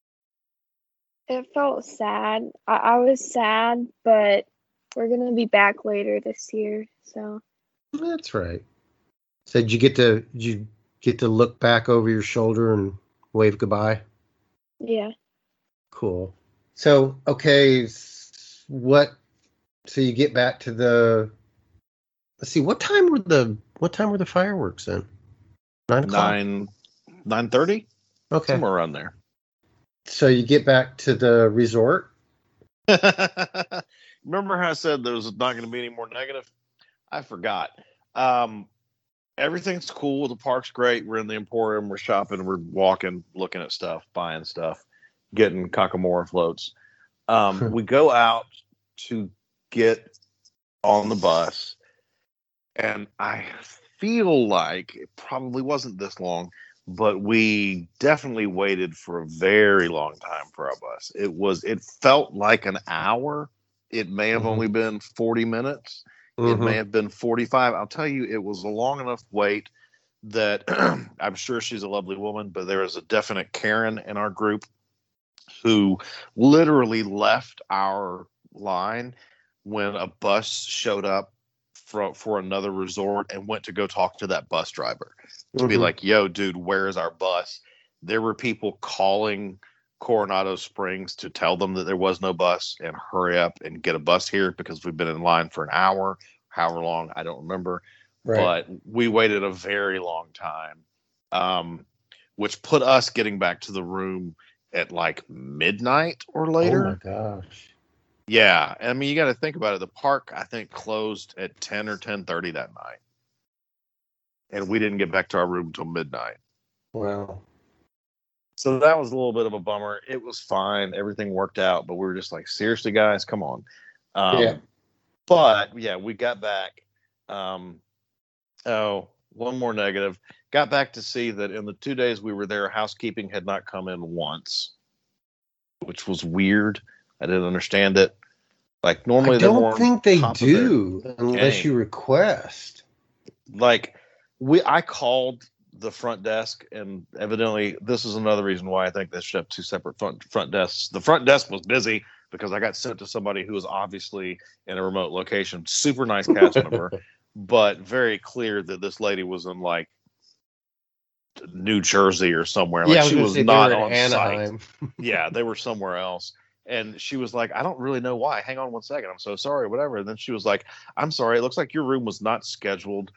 It felt sad. I, I was sad, but we're gonna be back later this year, so That's right. So did you get to did you get to look back over your shoulder and wave goodbye? yeah. Cool. So okay, s- what? So you get back to the. Let's see. What time were the What time were the fireworks then? Nine o'clock. Nine nine thirty? Okay. Somewhere around there. So you get back to the resort. Remember how I said there was not going to be any more negative? I forgot. Um, everything's cool. The park's great. We're in the Emporium. We're shopping. We're walking, looking at stuff, buying stuff, getting Kakamora floats. Um, we go out to get on the bus, and I feel like it probably wasn't this long, but we definitely waited for a very long time for our bus. It was, it felt like an hour. It may have Mhm. only been forty minutes. It may have been forty-five. I'll tell you, it was a long enough wait that I'm sure she's a lovely woman, but there is a definite Karen in our group who literally left our line when a bus showed up for, for another resort and went to go talk to that bus driver to be Mhm. like, yo, dude, where is our bus? There were people calling Coronado Springs to tell them that there was no bus and hurry up and get a bus here because we've been in line for an hour, however long, I don't remember. Right. But we waited a very long time, um, which put us getting back to the room at like midnight or later. Oh my gosh. Yeah, I mean, you got to think about it. The park, I think, closed at ten or ten thirty that night, and we didn't get back to our room until midnight. Wow. So that was a little bit of a bummer. It was fine. Everything worked out, but we were just like, seriously, guys, come on. Um, Yeah. But, yeah, we got back. Um, oh, one more negative. Got back to see that in the two days we were there, housekeeping had not come in once, which was weird. I didn't understand it. Like, normally I they're more don't on think they top of do their unless game. you request. Like, we, I called the front desk, and evidently this is another reason why I think they should have two separate front front desks. The front desk was busy because I got sent to somebody who was obviously in a remote location. Super nice cast member, but very clear that this lady was in like New Jersey or somewhere. Like yeah, I was she gonna was say they not were in on site. Anaheim. Yeah, they were somewhere else. And she was like, I don't really know why. Hang on one second. I'm so sorry, whatever. And then she was like, I'm sorry. It looks like your room was not scheduled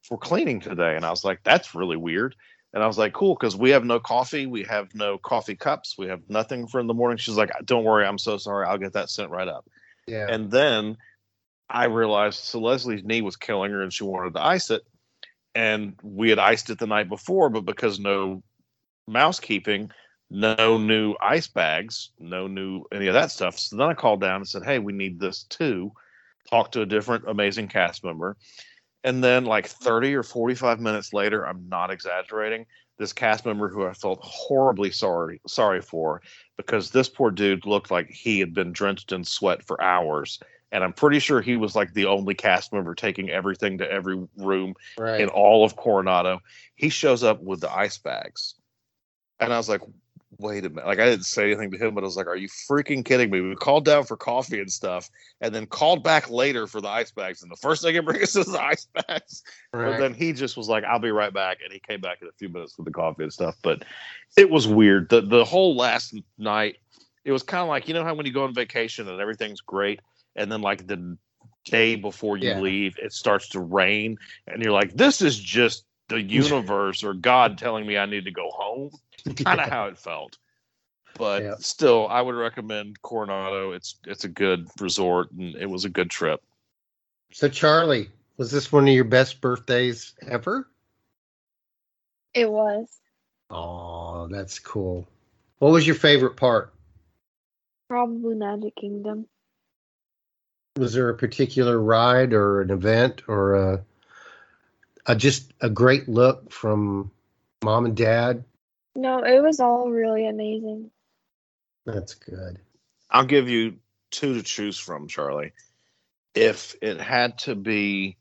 for cleaning today. And I was like, that's really weird. And I was like, cool, because we have no coffee. We have no coffee cups. We have nothing for in the morning. She's like, don't worry. I'm so sorry. I'll get that sent right up. Yeah. And then I realized, so Leslie's knee was killing her and she wanted to ice it. And we had iced it the night before, but because no mousekeeping, no new ice bags, no new any of that stuff. So then I called down and said, hey, we need this too. Talked to a different amazing cast member. And then like thirty or forty-five minutes later, I'm not exaggerating, this cast member who I felt horribly sorry sorry for, because this poor dude looked like he had been drenched in sweat for hours. And I'm pretty sure he was like the only cast member taking everything to every room Right. in all of Coronado. He shows up with the ice bags. And I was like, wait a minute. Like, I didn't say anything to him, but I was like, are you freaking kidding me? We called down for coffee and stuff and then called back later for the ice bags. And the first thing he brings us is the ice bags. Right. But then he just was like, I'll be right back. And he came back in a few minutes with the coffee and stuff. But it was weird. The, the whole last night, it was kind of like, you know how when you go on vacation and everything's great, and then like the day before you Yeah. leave, it starts to rain. And you're like, this is just the universe or God telling me I need to go home. Kind of how it felt. But Yeah. still, I would recommend Coronado. It's it's a good resort, and it was a good trip. So, Charlie, was this one of your best birthdays ever? It was. Oh, that's cool. What was your favorite part? Probably Magic Kingdom. Was there a particular ride or an event or a, a just a great look from mom and dad? No, it was all really amazing. That's good. I'll give you two to choose from, Charlie. If it had to be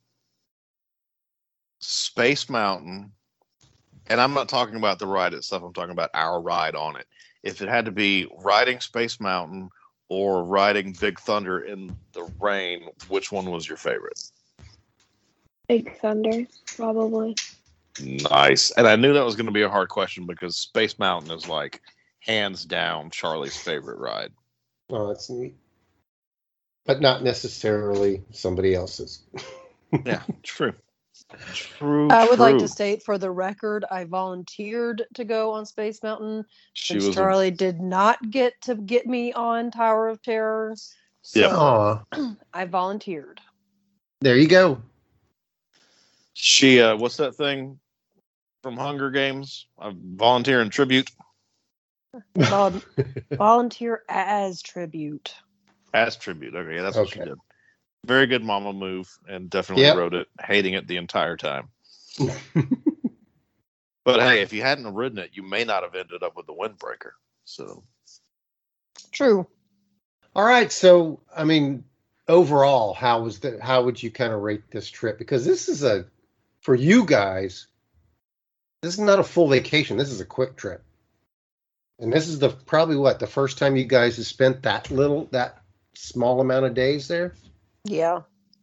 Space Mountain, and I'm not talking about the ride itself, I'm talking about our ride on it. If it had to be riding Space Mountain or riding Big Thunder in the rain, which one was your favorite? Big Thunder, probably. Nice. And I knew that was going to be a hard question because Space Mountain is like hands down Charlie's favorite ride. Oh, that's neat. But not necessarily somebody else's. Yeah, true. True. I would like true. to state for the record, I volunteered to go on Space Mountain, She since was a- Charlie did not get to get me on Tower of Terror. So Yep. Aw, I volunteered. there you go. She, uh, what's that thing from Hunger Games? I volunteer in tribute Vol- volunteer as tribute. as tribute. Okay, that's what she Okay. did. Very good mama move, and definitely Yep. rode it, hating it the entire time. But hey, if you hadn't have ridden it, you may not have ended up with the windbreaker. So True. All right, so I mean, overall, how was the? How would you kind of rate this trip? Because this is a, for you guys, this is not a full vacation. This is a quick trip, and this is the probably what the first time you guys have spent that little, that small amount of days there. Yeah.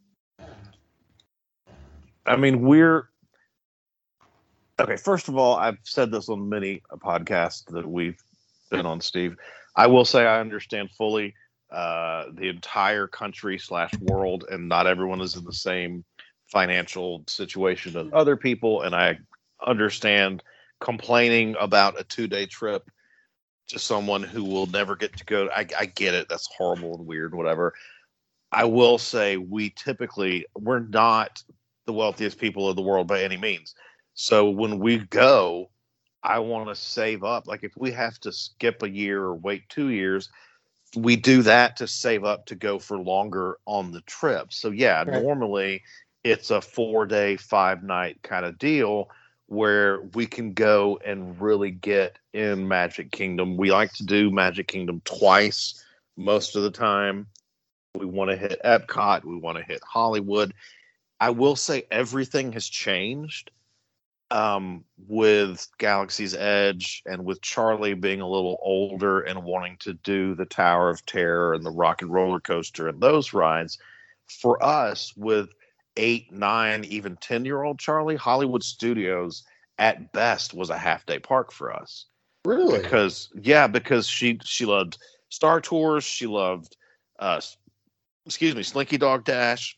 I mean, we're okay. First of all, I've said this on many podcasts that we've been on, Steve. I will say I understand fully uh, the entire country slash world, and not everyone is in the same financial situation as other people. And I understand complaining about a two day trip to someone who will never get to go. I, I get it. That's horrible and weird, whatever. I will say we typically, we're not the wealthiest people of the world by any means. So when we go, I want to save up. Like if we have to skip a year or wait two years, we do that to save up to go for longer on the trip. So yeah, Right. normally it's a four day, five night kind of deal where we can go and really get in Magic Kingdom. We like to do Magic Kingdom twice most of the time. We want to hit Epcot. We want to hit Hollywood. I will say everything has changed um, with Galaxy's Edge and with Charlie being a little older and wanting to do the Tower of Terror and the Rock and Roller Coaster and those rides. For us, with eight, nine, even ten-year-old Charlie, Hollywood Studios at best was a half-day park for us. Really? Because yeah, because she she loved Star Tours. She loved uh, excuse me, Slinky Dog Dash.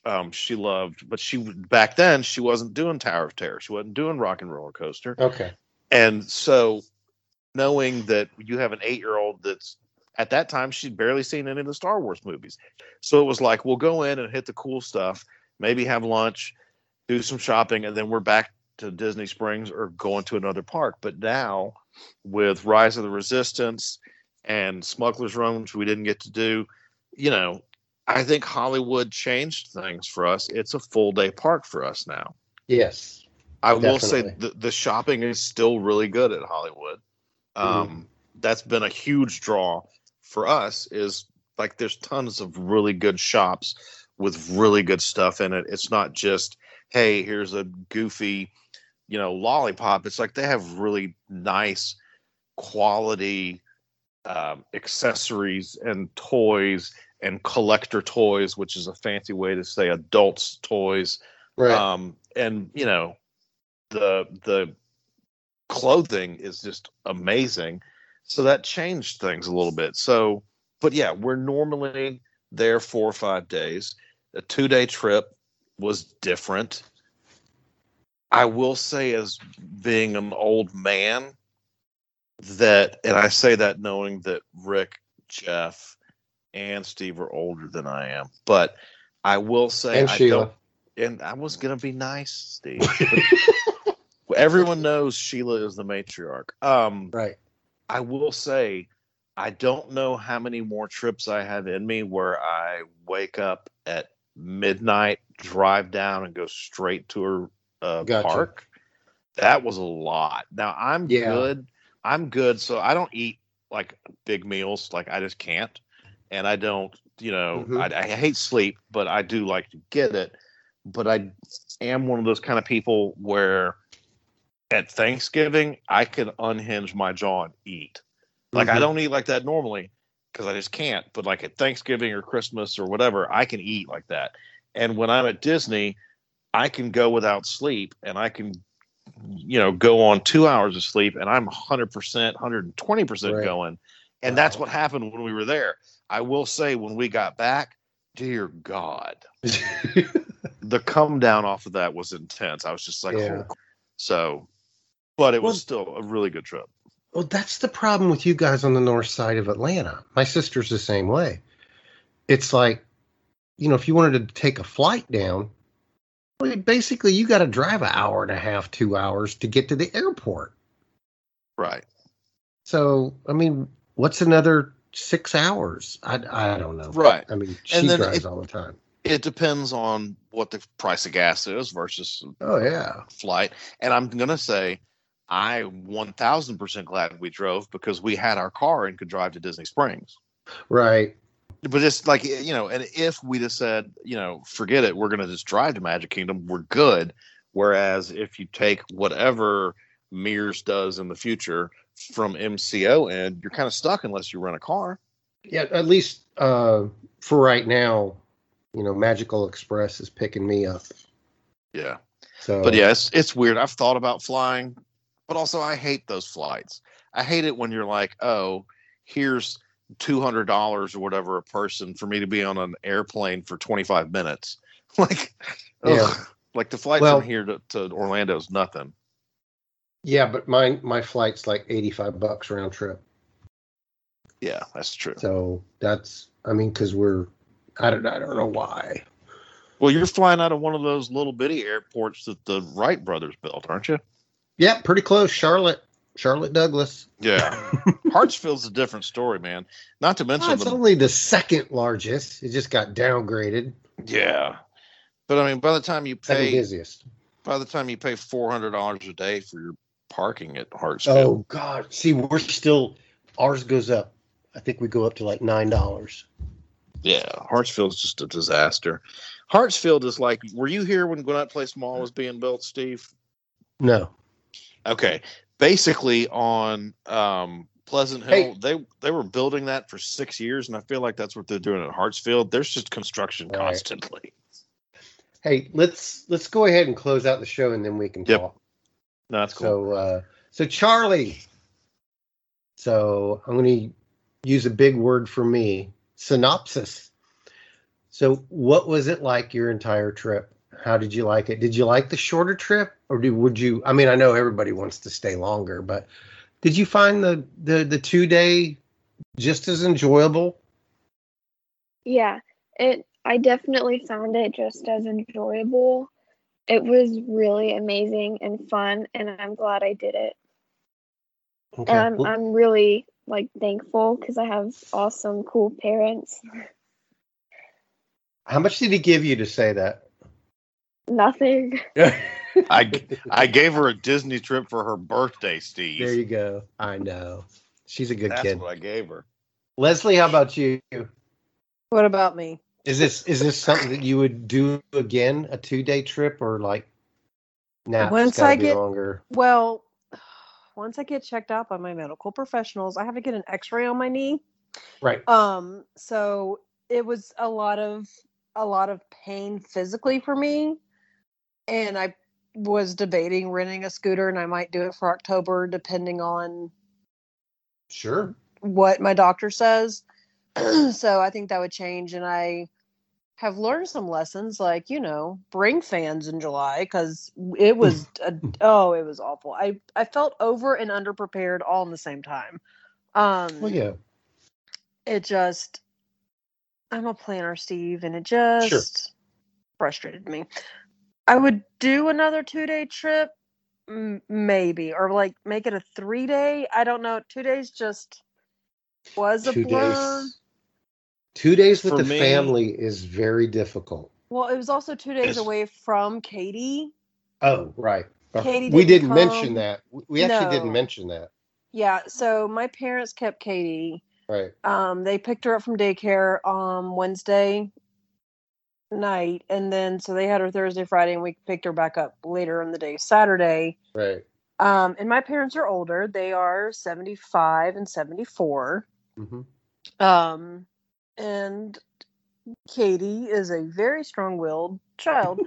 Um, she loved, but she back then she wasn't doing Tower of Terror. She wasn't doing Rock and Roller Coaster. Okay. And so, knowing that you have an eight-year-old that's at that time she'd barely seen any of the Star Wars movies, so it was like we'll go in and hit the cool stuff, maybe have lunch, do some shopping, and then we're back to Disney Springs or going to another park. But now, with Rise of the Resistance and Smuggler's Run, which we didn't get to do, you know, I think Hollywood changed things for us. It's a full day park for us now. Yes. I will Definitely. say the, the shopping is still really good at Hollywood. Um, Mm-hmm. That's been a huge draw for us, is like there's tons of really good shops with really good stuff in it. It's not just, hey, here's a goofy, you know, lollipop. It's like they have really nice quality um, accessories and toys and collector toys, which is a fancy way to say adults toys. Right. Um, and you know, the the clothing is just amazing. So that changed things a little bit. So, but yeah, we're normally there four or five days. A two day trip was different. I will say, as being an old man, that, and I say that knowing that Rick, Jeff, and Steve are older than I am, but I will say, And I Sheila. don't, and I was gonna be nice, Steve. But everyone knows Sheila is the matriarch. Um, Right. I will say, I don't know how many more trips I have in me where I wake up at midnight, drive down, and go straight to a, a Gotcha. park. That was a lot. Now I'm Yeah. good. I'm good. So I don't eat like big meals. Like I just can't. And I don't, you know, Mhm. I, I hate sleep, but I do like to get it. But I am one of those kind of people where at Thanksgiving, I can unhinge my jaw and eat. Like, I Mhm. don't eat like that normally because I just can't. But like at Thanksgiving or Christmas or whatever, I can eat like that. And when I'm at Disney, I can go without sleep and I can, you know, go on two hours of sleep and I'm one hundred percent, one hundred twenty percent Right. going. And Wow. that's what happened when we were there. I will say, when we got back, dear God, the come down off of that was intense. I was just like, Yeah. oh. So, but it was Well- still a really good trip. Well, that's the problem with you guys on the north side of Atlanta. My sister's the same way. It's like, you know, if you wanted to take a flight down, well, basically you got to drive an hour and a half, two hours to get to the airport. Right. So, I mean, what's another six hours? I, I don't know. Right. I mean, she And then drives it- all the time. It depends on what the price of gas is versus Oh, yeah. flight. And I'm going to say, I one thousand percent glad we drove because we had our car and could drive to Disney Springs. Right. But it's like, you know, and if we just said, you know, forget it, we're going to just drive to Magic Kingdom, we're good. Whereas if you take whatever Mears does in the future from M C O end, you're kind of stuck unless you rent a car. Yeah, at least uh, for right now, you know, Magical Express is picking me up. Yeah. So, But yeah, it's, it's weird. I've thought about flying, but also I hate those flights. I hate it when you're like, oh, here's two hundred dollars or whatever a person for me to be on an airplane for twenty-five minutes. Like, Yeah. ugh. Like the flight Well- from here to, to Orlando is nothing. yeah, but my my flight's like eighty-five bucks round trip. Yeah, that's true. So that's, I mean, because we're, I don't, I don't know why. Well, you're flying out of one of those little bitty airports that the Wright brothers built, aren't you? Yeah, pretty close. Charlotte, Charlotte Douglas. Yeah. Hartsfield's a different story, man. Not to mention Well, it's the only the second largest. It just got downgraded. yeah. But I mean, by the time you Second pay, busiest. by the time you pay four hundred dollars a day for your parking at Hartsfield, Oh God! See, we're still, ours goes up. I think we go up to like nine dollars. yeah, Hartsfield's just a disaster. Hartsfield is like, were you here when Gwinnett Place Mall was being built, Steve? No. Okay, basically on um, Pleasant Hill, Hey. they they were building that for six years, and I feel like that's what they're doing at Hartsfield. There's just construction Right. constantly. Hey, let's let's go ahead and close out the show, and then we can Yep. talk. No, that's cool. So, uh, so Charlie. So I'm going to use a big word for me. Synopsis. So what was it like your entire trip? How did you like it? Did you like the shorter trip, or did, would you? I mean, I know everybody wants to stay longer, but did you find the the, the two day just as enjoyable? Yeah, it. I definitely found it just as enjoyable. It was really amazing and fun, and I'm glad I did it. Okay. And I'm Well, I'm really like thankful because I have awesome, cool parents. how much did he give you to say that? Nothing. I I gave her a Disney trip for her birthday, Steve. There you go. I know. She's a good That's kid. what I gave her. Leslie, how about you? What about me? Is this is this something that you would do again, a two day trip, or like nah, Once it's gotta I be get- longer? Well, once I get checked out by my medical professionals, I have to get an x-ray on my knee. Right. Um, so it was a lot of a lot of pain physically for me. And I was debating renting a scooter, and I might do it for October, depending on Sure. what my doctor says. So I think that would change. And I have learned some lessons, like, you know, bring fans in July, because it was, a, oh, it was awful. I, I felt over and under prepared all in the same time. Um, Well, yeah. It just, I'm a planner, Steve, and it just Sure. frustrated me. I would do another two-day trip, m- maybe, or like make it a three-day. I don't know. Two days just was a Two blur. days. Two days with For the me- family is very difficult. Well, it was also two days It's- away from Katie. Oh, right. Katie we didn't didn't mention come. that. We actually No. didn't mention that. Yeah, so my parents kept Katie. Right. Um, they picked her up from daycare on Wednesday night, and then so they had her Thursday, Friday, and we picked her back up later in the day, Saturday. Right. Um, and my parents are older; they are seventy-five and seventy-four. hmm Um, and Katie is a very strong-willed child.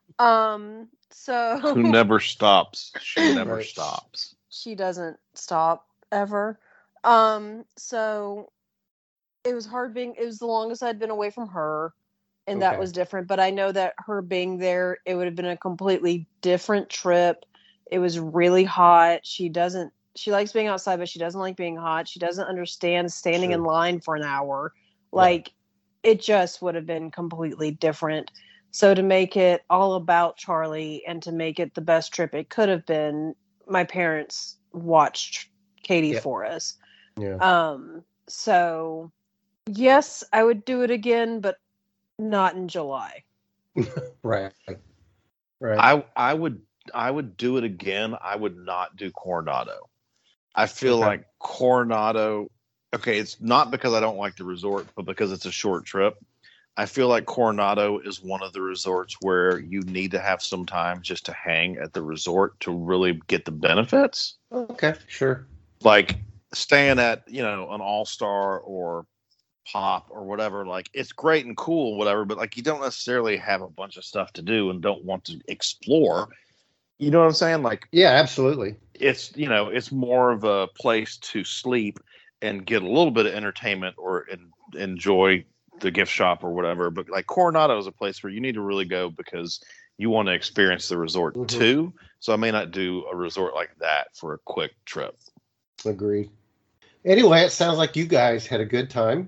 um, so Who never stops. She never Right. stops. she doesn't stop ever. Um, so it was hard being, it was the longest I'd been away from her, and that Okay. was different. But I know that her being there, it would have been a completely different trip. It was really hot. She doesn't, she likes being outside, but she doesn't like being hot. She doesn't understand standing in Sure. line for an hour. Like, it just would have been completely different. So to make it all about Charlie and to make it the best trip it could have been, my parents watched Katie Yeah. for us. Yeah. Um, so yes, I would do it again, but not in July. Right. Right. I I would I would do it again. I would not do Coronado. I feel Okay. like Coronado. Okay, it's not because I don't like the resort, but because it's a short trip. I feel like Coronado is one of the resorts where you need to have some time just to hang at the resort to really get the benefits. Okay. Sure. Like staying at, you know, an All-Star or Pop or whatever, like it's great and cool, whatever, but like you don't necessarily have a bunch of stuff to do and don't want to explore. You know what I'm saying? Like Yeah. Absolutely. it's, you know, it's more of a place to sleep and get a little bit of entertainment or en- enjoy the gift shop or whatever. But like Coronado is a place where you need to really go because you want to experience the resort Mhm. too. So I may not do a resort like that for a quick trip. Agreed. Anyway, it sounds like you guys had a good time.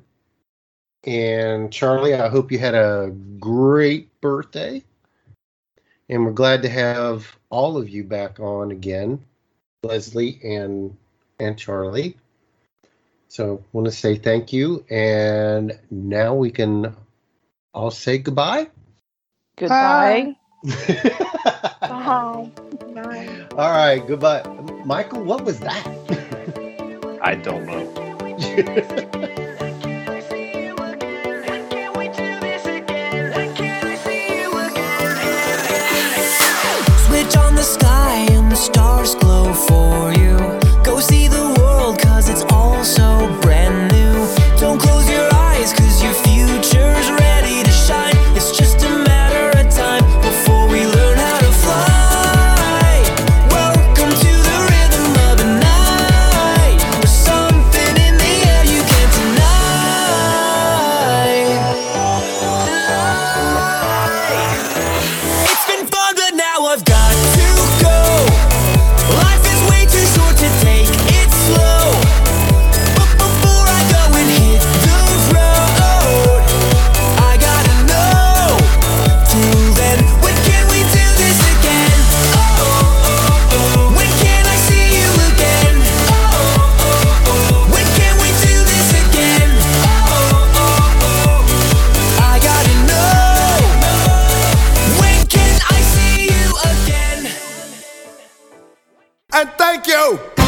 And Charlie, I hope you had a great birthday. And we're glad to have all of you back on again, Leslie and and Charlie. So want to say thank you. And now we can all say goodbye. Goodbye. Bye. Bye. All right, goodbye. Michael, what was that? I don't know. Switch on the sky and the stars glow for you. Go see the world cause it's all so brand new. Don't close your eyes cause your future's ready to shine. It's just a matter of time before we learn how to fly. Welcome to the rhythm of the night. There's something in the air you can't deny. and thank you.